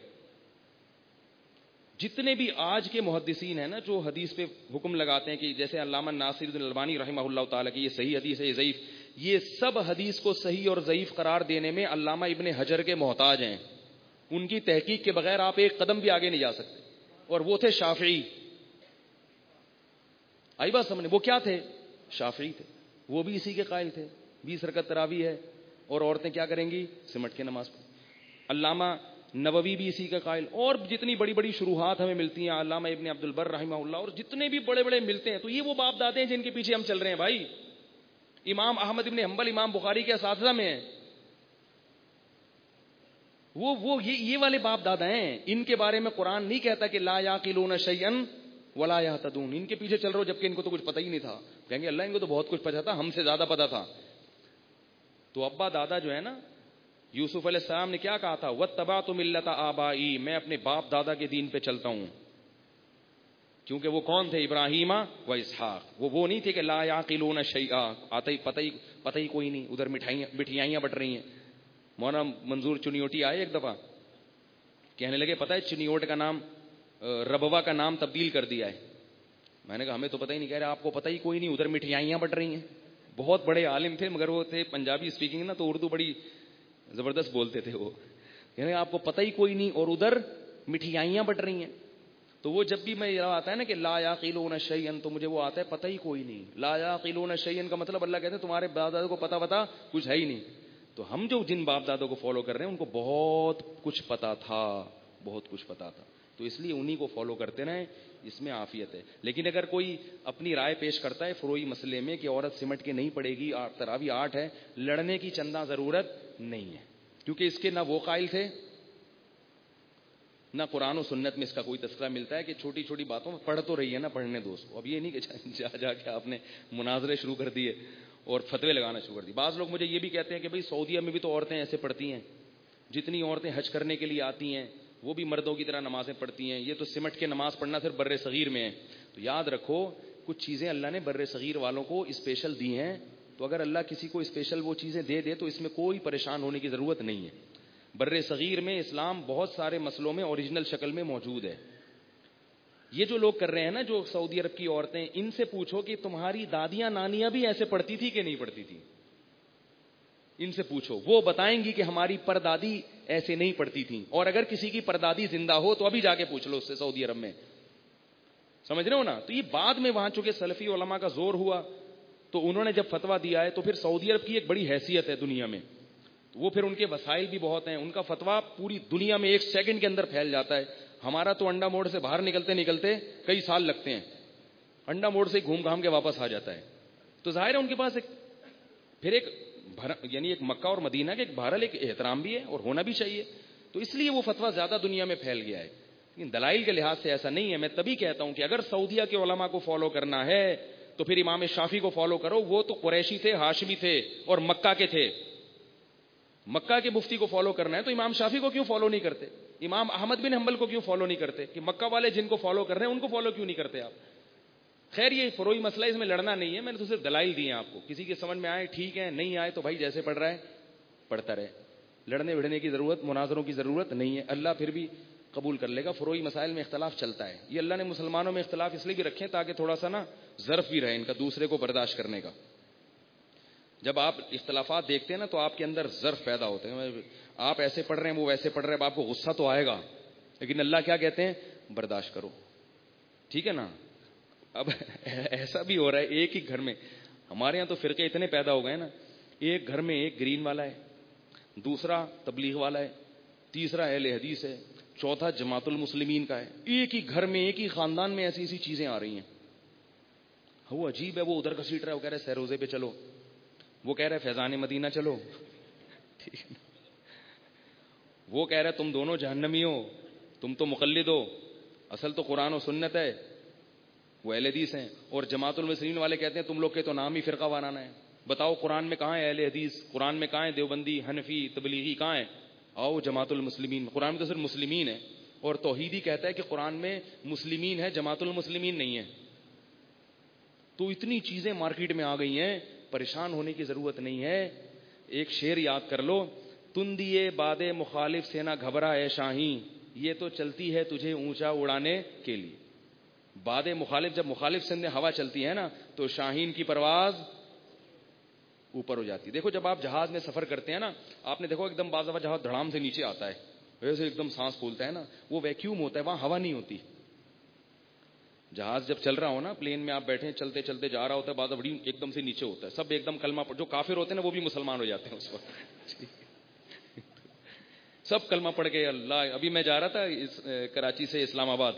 جتنے بھی آج کے محدثین ہیں نا جو حدیث پہ حکم لگاتے ہیں کہ جیسے علامہ ناصر الدین البانی رحمہ اللہ تعالی کی یہ صحیح حدیث ہے، یہ ضعیف، یہ سب حدیث کو صحیح اور ضعیف قرار دینے میں علامہ ابن حجر کے محتاج ہیں. ان کی تحقیق کے بغیر آپ ایک قدم بھی آگے نہیں جا سکتے. اور وہ تھے شافعی. آئی بات سمجھنے؟ وہ کیا تھے؟ شافعی تھے. وہ بھی اسی کے قائل تھے. بیس رکعت تراویح ہے اور عورتیں کیا کریں گی؟ سمٹ کے نماز پڑھیں. علامہ نووی بھی اسی کا قائل. اور جتنی بڑی بڑی شروحات ہمیں ملتی ہیں، علامہ ابن عبد البر رحمہ اللہ، اور جتنے بھی بڑے بڑے ملتے ہیں، تو یہ وہ باپ دادے ہیں جن کے پیچھے ہم چل رہے ہیں بھائی. امام احمد ابن حنبل امام بخاری کے اساتذہ میں ہیں. وہ وہ یہ یہ والے باپ دادا ہیں. ان کے بارے میں قرآن نہیں کہتا کہ لا یعقلون شیئا ولا یہتدون. ان کے پیچھے چل رہے ہو جبکہ ان کو تو کچھ پتہ ہی نہیں تھا. کہیں گے اللہ ان کو تو بہت کچھ پتا تھا، ہم سے زیادہ پتا تھا. تو ابا دادا جو ہے نا، یوسف علیہ السلام نے کیا کہا تھا؟ واتبعت ملت آبائی، میں اپنے باپ دادا کے دین پہ چلتا ہوں. کیونکہ وہ کون تھے؟ ابراہیم و اسحاق. وہ وہ نہیں تھے کہ لا یعقلون شیئا، آتا ہی پتہ ہی پتہ ہی کوئی نہیں، ادھر مٹھائیاں مٹھیائیاں بٹ رہی ہیں. مولانا منظور چنیوٹی آئے ایک دفعہ، کہنے لگے پتہ ہے چنیوٹ کا نام ربوا کا نام تبدیل کر دیا ہے. میں نے کہا ہمیں تو پتہ ہی نہیں. کہہ رہے آپ کو پتہ ہی کوئی نہیں، ادھر مٹھیائیاں بٹ رہی ہیں. بہت بڑے عالم تھے مگر وہ تھے پنجابی اسپیکنگ نا، تو اردو بڑی زبردست بولتے تھے. وہ یعنی آپ کو پتہ ہی کوئی نہیں اور ادھر مٹھیائیاں بٹ رہی ہیں. تو وہ جب بھی میں یہ آتا ہے نا کہ لا یعقلون شیئا، تو مجھے وہ آتا ہے پتہ ہی کوئی نہیں. لا یعقلون شیئا کا مطلب اللہ کہتے ہیں تمہارے باپ دادا کو پتہ پتہ کچھ ہے ہی نہیں. تو ہم جو جن باپ دادوں کو فالو کر رہے ہیں ان کو بہت کچھ پتا تھا، بہت کچھ پتا تھا. تو اس لیے انہی کو فالو کرتے رہیں، اس میں عافیت ہے. لیکن اگر کوئی اپنی رائے پیش کرتا ہے فروئی مسئلے میں کہ عورت سمٹ کے نہیں پڑے گی، تراویح آٹھ ہے، لڑنے کی چندہ ضرورت نہیں ہے. کیونکہ اس کے نہ وہ قائل تھے نہ قرآن و سنت میں اس کا کوئی تذکرہ ملتا ہے کہ چھوٹی چھوٹی باتوں میں پڑھ تو رہی ہے نا، پڑھنے دو اس کو. اب یہ نہیں کہ جا جا کے آپ نے مناظرے شروع کر دیے اور فتوے لگانا شروع کر دی. بعض لوگ مجھے یہ بھی کہتے ہیں کہ بھئی سعودیہ میں بھی تو عورتیں ایسے پڑھتی ہیں، جتنی عورتیں حج کرنے کے لیے آتی ہیں وہ بھی مردوں کی طرح نمازیں پڑھتی ہیں. یہ تو سمٹ کے نماز پڑھنا صرف بر صغیر میں ہے. تو یاد رکھو کچھ چیزیں اللہ نے بر صغیر والوں کو اسپیشل دی ہیں. تو اگر اللہ کسی کو اسپیشل وہ چیزیں دے دے تو اس میں کوئی پریشان ہونے کی ضرورت نہیں ہے. بر صغیر میں اسلام بہت سارے مسئلوں میں اوریجنل شکل میں موجود ہے. یہ جو لوگ کر رہے ہیں نا، جو سعودی عرب کی عورتیں، ان سے پوچھو کہ تمہاری دادیاں نانیاں بھی ایسے پڑھتی تھی کہ نہیں پڑھتی تھی. ان سے پوچھو، وہ بتائیں گی کہ ہماری پردادی ایسے نہیں پڑھتی تھیں. اور اگر کسی کی پردادی زندہ ہو تو ابھی جا کے پوچھ لو اس سے سعودی عرب میں. سمجھ رہے ہو نا؟ تو یہ بعد میں وہاں چونکہ سلفی علماء کا زور ہوا تو انہوں نے جب فتویٰ دیا ہے تو پھر سعودی عرب کی ایک بڑی حیثیت ہے دنیا میں. وہ پھر ان کے وسائل بھی بہت ہیں، ان کا فتویٰ پوری دنیا میں ایک سیکنڈ کے اندر پھیل جاتا ہے. ہمارا تو انڈا موڑ سے باہر نکلتے نکلتے کئی سال لگتے ہیں، انڈا موڑ سے گھوم گھام کے واپس آ جاتا ہے. تو ظاہر ہے ان کے پاس ایک پھر ایک یعنی ایک مکہ اور مدینہ کے ایک بہرحال ایک احترام بھی ہے اور ہونا بھی چاہیے. تو اس لیے وہ فتویٰ زیادہ دنیا میں پھیل گیا ہے. لیکن دلائل کے لحاظ سے ایسا نہیں ہے. میں تبھی کہتا ہوں کہ اگر سعودیہ کے علماء کو فالو کرنا ہے تو پھر امام شافعی کو فالو کرو. وہ تو قریشی تھے، ہاشمی تھے اور مکہ کے تھے. مکہ کے مفتی کو فالو کرنا ہے تو امام شافعی کو کیوں فالو نہیں کرتے؟ امام احمد بن حنبل کو کیوں فالو نہیں کرتے؟ کہ مکہ والے جن کو فالو کر رہے ہیں ان کو فالو کیوں نہیں کرتے آپ؟ خیر یہ فروئی مسئلہ، اس میں لڑنا نہیں ہے. میں نے تو صرف دلائل دیے ہیں آپ کو. کسی کے سمجھ میں آئے ٹھیک ہے، نہیں آئے تو بھائی جیسے پڑھ رہا ہے پڑھتا رہے. لڑنے وڑنے کی ضرورت، مناظروں کی ضرورت نہیں ہے. اللہ پھر بھی قبول کر لے گا. فروئی مسائل میں اختلاف چلتا ہے. یہ اللہ نے مسلمانوں میں اختلاف اس لیے بھی رکھے تاکہ تھوڑا سا نا ظرف بھی رہے ان کا دوسرے کو برداشت کرنے کا. جب آپ اختلافات دیکھتے ہیں نا تو آپ کے اندر ظرف پیدا ہوتے ہیں. آپ ایسے پڑھ رہے ہیں، وہ ویسے پڑھ رہے ہیں، آپ کو غصہ تو آئے گا، لیکن اللہ کیا کہتے ہیں؟ برداشت کرو. ٹھیک ہے نا؟ اب ایسا بھی ہو رہا ہے ایک ہی گھر میں، ہمارے یہاں تو فرقے اتنے پیدا ہو گئے نا، ایک گھر میں ایک گرین والا ہے، دوسرا تبلیغ والا ہے، تیسرا اہل حدیث ہے، چوتھا جماعت المسلمین کا ہے. ایک ہی گھر میں ایک ہی خاندان میں ایسی ایسی چیزیں آ رہی ہیں. وہ عجیب ہے. وہ ادھر کا سیٹ رہا ہے، وہ کہہ رہے سیروزے پہ چلو، وہ کہہ رہے فیضان مدینہ چلو. ٹھیک ہے نا؟ وہ کہہ رہے تم دونوں جہنمی ہو، تم تو مقلد ہو، اصل تو قرآن و سنت ہے، وہ اہل حدیث ہیں. اور جماعت المسلمین والے کہتے ہیں تم لوگ کے تو نام ہی فرقہ وارانہ ہے. بتاؤ قرآن میں کہاں ہے اہل حدیث؟ قرآن میں کہاں ہے دیوبندی، حنفی، تبلیغی؟ کہاں ہے؟ آؤ جماعت المسلمین. قرآن میں تو صرف مسلمین ہے، اور توحیدی کہتا ہے کہ قرآن میں مسلمین ہے، جماعت المسلمین نہیں ہے. تو اتنی چیزیں مارکیٹ میں آ گئی ہیں، پریشان ہونے کی ضرورت نہیں ہے. ایک شعر یاد کر لو، تندیے باد مخالف سے نہ گھبرا اے شاہین، یہ تو چلتی ہے تجھے اونچا اڑانے کے لیے. باد مخالف، جب مخالف سے ہوا چلتی ہے نا تو شاہین کی پرواز. اوپر ہو جاتی ہے. دیکھو جب آپ جہاز میں سفر کرتے ہیں نا, آپ نے دیکھو ایک دم بعض دفعہ جہاز دھڑام سے نیچے آتا ہے, ویسے ایک دم سانس پھولتا ہے نا, وہ ویکیوم ہوتا ہے, وہاں ہوا نہیں ہوتی. جہاز جب چل رہا ہو نا, پلین میں آپ بیٹھے چلتے چلتے جا رہا ہوتا ہے, بعض بڑی ایک دم سے نیچے ہوتا ہے, سب ایک دم کلمہ پڑھ, جو کافر ہوتے ہیں نا وہ بھی مسلمان ہو جاتے ہیں اس وقت. سب کلمہ پڑھ کے اللہ. ابھی میں جا رہا تھا اس کراچی سے اسلام آباد,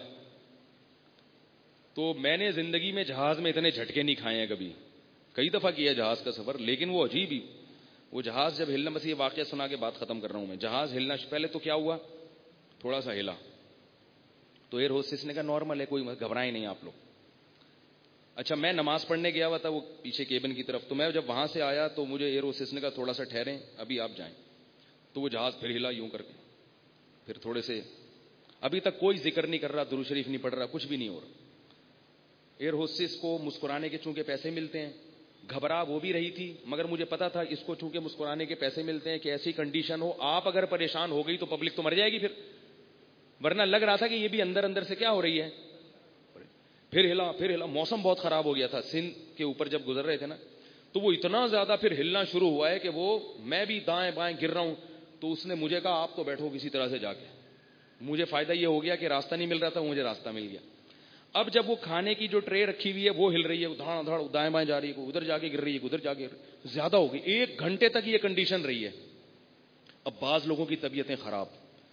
تو میں نے زندگی میں جہاز میں اتنے جھٹکے نہیں کھائے ہیں کبھی, کئی دفعہ کیا جہاز کا سفر, لیکن وہ عجیب ہی, وہ جہاز جب ہلنا, بس یہ واقعہ سنا کے بات ختم کر رہا ہوں میں. جہاز ہلنا پہلے تو کیا ہوا, تھوڑا سا ہلا, تو ایئر ہوسٹس نے کہا نارمل ہے, کوئی گھبرائے نہیں آپ لوگ. اچھا میں نماز پڑھنے گیا ہوا تھا وہ پیچھے کیبن کی طرف, تو میں جب وہاں سے آیا تو مجھے ایئر ہوسٹس نے کہا تھوڑا سا ٹھہریں, ابھی آپ جائیں. تو وہ جہاز پھر ہلا یوں کر کے, پھر تھوڑے سے, ابھی تک کوئی ذکر نہیں کر رہا, درود شریف نہیں پڑھ رہا, کچھ بھی نہیں ہو رہا. ایئر ہوسٹس کو مسکرانے کے چونکہ پیسے ملتے ہیں, گھبرا وہ بھی رہی تھی, مگر مجھے پتا تھا اس کو چونکہ مسکرانے کے پیسے ملتے ہیں کہ ایسی کنڈیشن ہو, آپ اگر پریشان ہو گئی تو پبلک تو مر جائے گی پھر, ورنہ لگ رہا تھا کہ یہ بھی اندر اندر سے کیا ہو رہی ہے. پھر ہلا پھر ہلا موسم بہت خراب ہو گیا تھا, سندھ کے اوپر جب گزر رہے تھے نا, تو وہ اتنا زیادہ پھر ہلنا شروع ہوا ہے کہ وہ, میں بھی دائیں بائیں گر رہا ہوں. تو اس نے مجھے کہا آپ تو بیٹھو کسی طرح سے جا کے. مجھے فائدہ یہ ہو گیا کہ راستہ نہیں مل رہا تھا, مجھے راستہ مل گیا. اب جب وہ کھانے کی جو ٹرے رکھی ہوئی ہے وہ ہل رہی ہے, دھڑ دھڑ دائیں بائیں جا رہی ہے, ادھر جا کے گر رہی ہے, ادھر جا کے زیادہ ہو گئی. ایک گھنٹے تک یہ کنڈیشن رہی ہے. اب بعض لوگوں کی طبیعتیں خراب,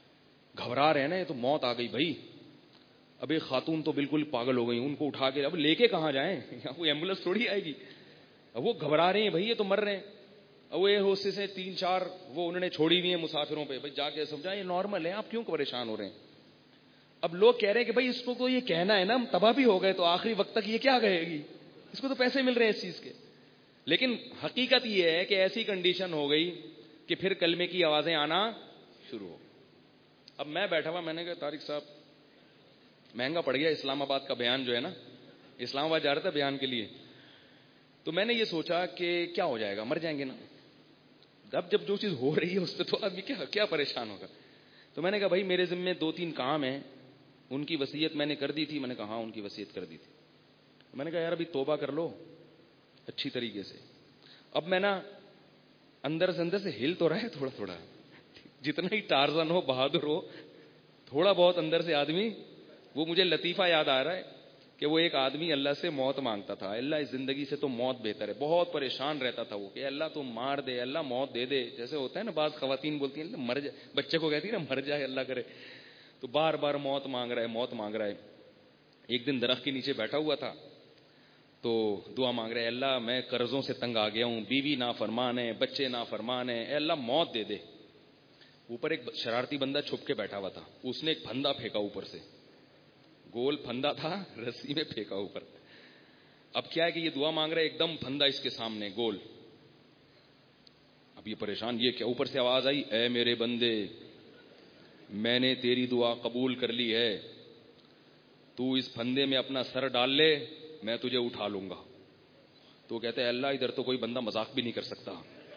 گھبرا رہے ہیں نا, یہ تو موت آ گئی بھائی. اب ایک خاتون تو بالکل پاگل ہو گئی, ان کو اٹھا کے اب لے کے کہاں جائیں, کوئی ایمبولینس تھوڑی آئے گی. اب وہ گھبرا رہے ہیں بھائی, یہ تو مر رہے ہیں. اب وہ ہوسٹس ہیں تین چار, وہ انہوں نے چھوڑی ہوئی ہیں مسافروں پہ, بھائی جا کے سمجھا یہ نارمل ہے, آپ کیوں پریشان ہو رہے ہیں. اب لوگ کہہ رہے ہیں کہ بھائی اس کو تو یہ کہنا ہے نا, ہم تباہ بھی ہو گئے تو آخری وقت تک یہ کیا کہے گی, اس کو تو پیسے مل رہے ہیں اس چیز کے. لیکن حقیقت یہ ہے کہ ایسی کنڈیشن ہو گئی کہ پھر کلمے کی آوازیں آنا شروع ہو. اب میں بیٹھا ہوا, میں نے کہا طارق صاحب مہنگا پڑ گیا اسلام آباد کا بیان جو ہے نا, اسلام آباد جا رہا تھا بیان کے لیے, تو میں نے یہ سوچا کہ کیا ہو جائے گا, مر جائیں گے نا. اب جب جو چیز ہو رہی ہے اس پہ تو آدمی کیا کیا پریشان ہوگا. تو میں نے کہا بھائی میرے ذمہ دو تین کام ہیں, ان کی وصیت میں نے کر دی تھی. میں نے کہا ہاں ان کی وصیت کر دی تھی. میں نے کہا یار ابھی توبہ کر لو اچھی طریقے سے. اب میں نا اندر سے اندر سے ہل تو رہا ہے تھوڑا تھوڑا, جتنا ہی ٹارزن ہو بہادر ہو, تھوڑا بہت اندر سے آدمی, وہ مجھے لطیفہ یاد آ رہا ہے کہ وہ ایک آدمی اللہ سے موت مانگتا تھا, اللہ اس زندگی سے تو موت بہتر ہے. بہت پریشان رہتا تھا وہ کہ اللہ تو مار دے, اللہ موت دے دے. جیسے ہوتا ہے نا بعض خواتین بولتی ہیں مر جائے, بچے کو کہتی ہے نا مر جائے اللہ کرے, تو بار بار موت مانگ رہا ہے موت مانگ رہا ہے. ایک دن درخت کے نیچے بیٹھا ہوا تھا تو دعا مانگ رہا ہے, اللہ میں قرضوں سے تنگ آ گیا ہوں, بیوی نافرمان ہے, بچے نافرمان ہیں, اے اللہ موت دے دے. اوپر ایک شرارتی بندہ چھپ کے بیٹھا ہوا تھا, اس نے ایک پھندا پھینکا اوپر سے, گول پھندا تھا, رسی میں پھینکا اوپر. اب کیا ہے کہ یہ دعا مانگ رہا ہے, ایک دم پھندا اس کے سامنے گول. اب یہ پریشان, یہ کیا, اوپر سے آواز آئی, اے میرے بندے میں نے تیری دعا قبول کر لی ہے, تو اس پھندے میں اپنا سر ڈال لے, میں تجھے اٹھا لوں گا. تو کہتے ہیں اللہ ادھر تو کوئی بندہ مذاق بھی نہیں کر سکتا,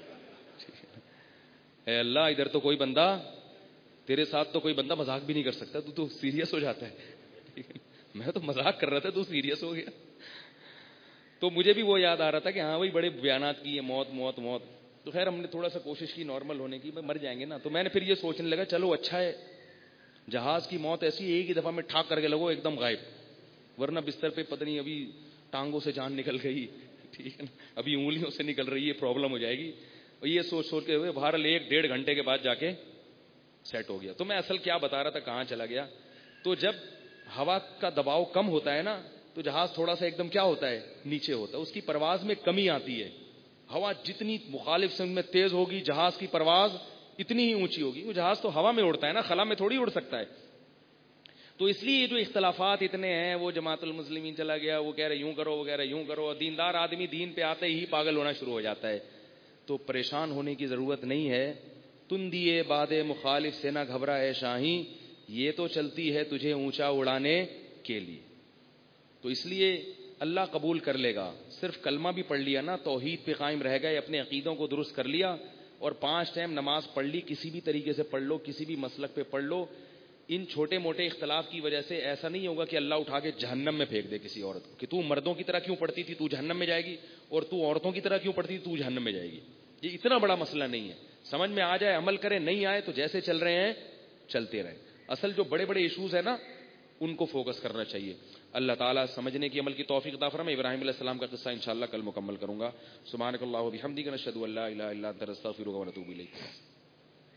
اے اللہ ادھر تو کوئی بندہ, تیرے ساتھ تو کوئی بندہ مذاق بھی نہیں کر سکتا, تو تو سیریس ہو جاتا ہے. میں تو مذاق کر رہا تھا, تو سیریس ہو گیا. تو مجھے بھی وہ یاد آ رہا تھا کہ ہاں بھائی بڑے بیانات کی, موت موت موت. تو خیر ہم نے تھوڑا سا کوشش کی نارمل ہونے کی, مر جائیں گے نا. تو میں نے پھر یہ سوچنے لگا چلو اچھا ہے جہاز کی موت ایسی ایک ہی دفعہ میں ٹھاک کر کے لگو ایک دم غائب, ورنہ بستر پہ پتہ نہیں ابھی ٹانگوں سے جان نکل گئی, ٹھیک ہے نا, ابھی انگلیوں سے نکل رہی ہے, پرابلم ہو جائے گی. اور یہ سوچ سوچ کے ہوئے بہرحال ایک ڈیڑھ گھنٹے کے بعد جا کے سیٹ ہو گیا. تو میں اصل کیا بتا رہا تھا, کہاں چلا گیا. تو جب ہوا کا دباؤ کم ہوتا ہے نا, تو جہاز تھوڑا سا ایک دم کیا ہوتا ہے, نیچے ہوتا ہے, اس کی پرواز میں کمی آتی ہے. ہوا جتنی مخالف سمت میں تیز ہوگی جہاز کی پرواز اتنی ہی اونچی ہوگی. وہ جہاز تو ہوا میں اڑتا ہے نا, خلا میں تھوڑی اڑ سکتا ہے. تو اس لیے جو اختلافات اتنے ہیں, وہ جماعت المسلمین چلا گیا, وہ کہہ رہے یوں کرو, وہ کہہ رہے یوں کرو. دیندار آدمی دین پہ آتے ہی پاگل ہونا شروع ہو جاتا ہے. تو پریشان ہونے کی ضرورت نہیں ہے. تندیے باد مخالف سے نہ گھبرا ہے شاہی, یہ تو چلتی ہے تجھے اونچا اڑانے کے لیے. تو اس لیے اللہ قبول کر لے گا. صرف کلمہ بھی پڑھ لیا نا, توحید پہ قائم رہ گئے, اپنے عقیدوں کو درست کر لیا, اور پانچ ٹائم نماز پڑھ لی, کسی بھی طریقے سے پڑھ لو, کسی بھی مسلک پہ پڑھ لو. ان چھوٹے موٹے اختلاف کی وجہ سے ایسا نہیں ہوگا کہ اللہ اٹھا کے جہنم میں پھینک دے کسی عورت کو کہ تو مردوں کی طرح کیوں پڑھتی تھی, تو جہنم میں جائے گی. اور تو عورتوں کی طرح کیوں پڑھتی تو جہنم میں جائے گی. یہ اتنا بڑا مسئلہ نہیں ہے, سمجھ میں آ جائے عمل کریں, نہیں آئے تو جیسے چل رہے ہیں چلتے رہیں. اصل جو بڑے بڑے ایشوز ہیں نا ان کو فوکس کرنا چاہیے. اللہ تعالیٰ سمجھنے کی عمل کی توفیق عطا فرمائے. ابراہیم علیہ السلام کا قصہ انشاءاللہ کل مکمل کروں گا. سبحانک اللہم و بحمدک نشہد ان لا الہ الا انت نستغفرک و نتوب الیک.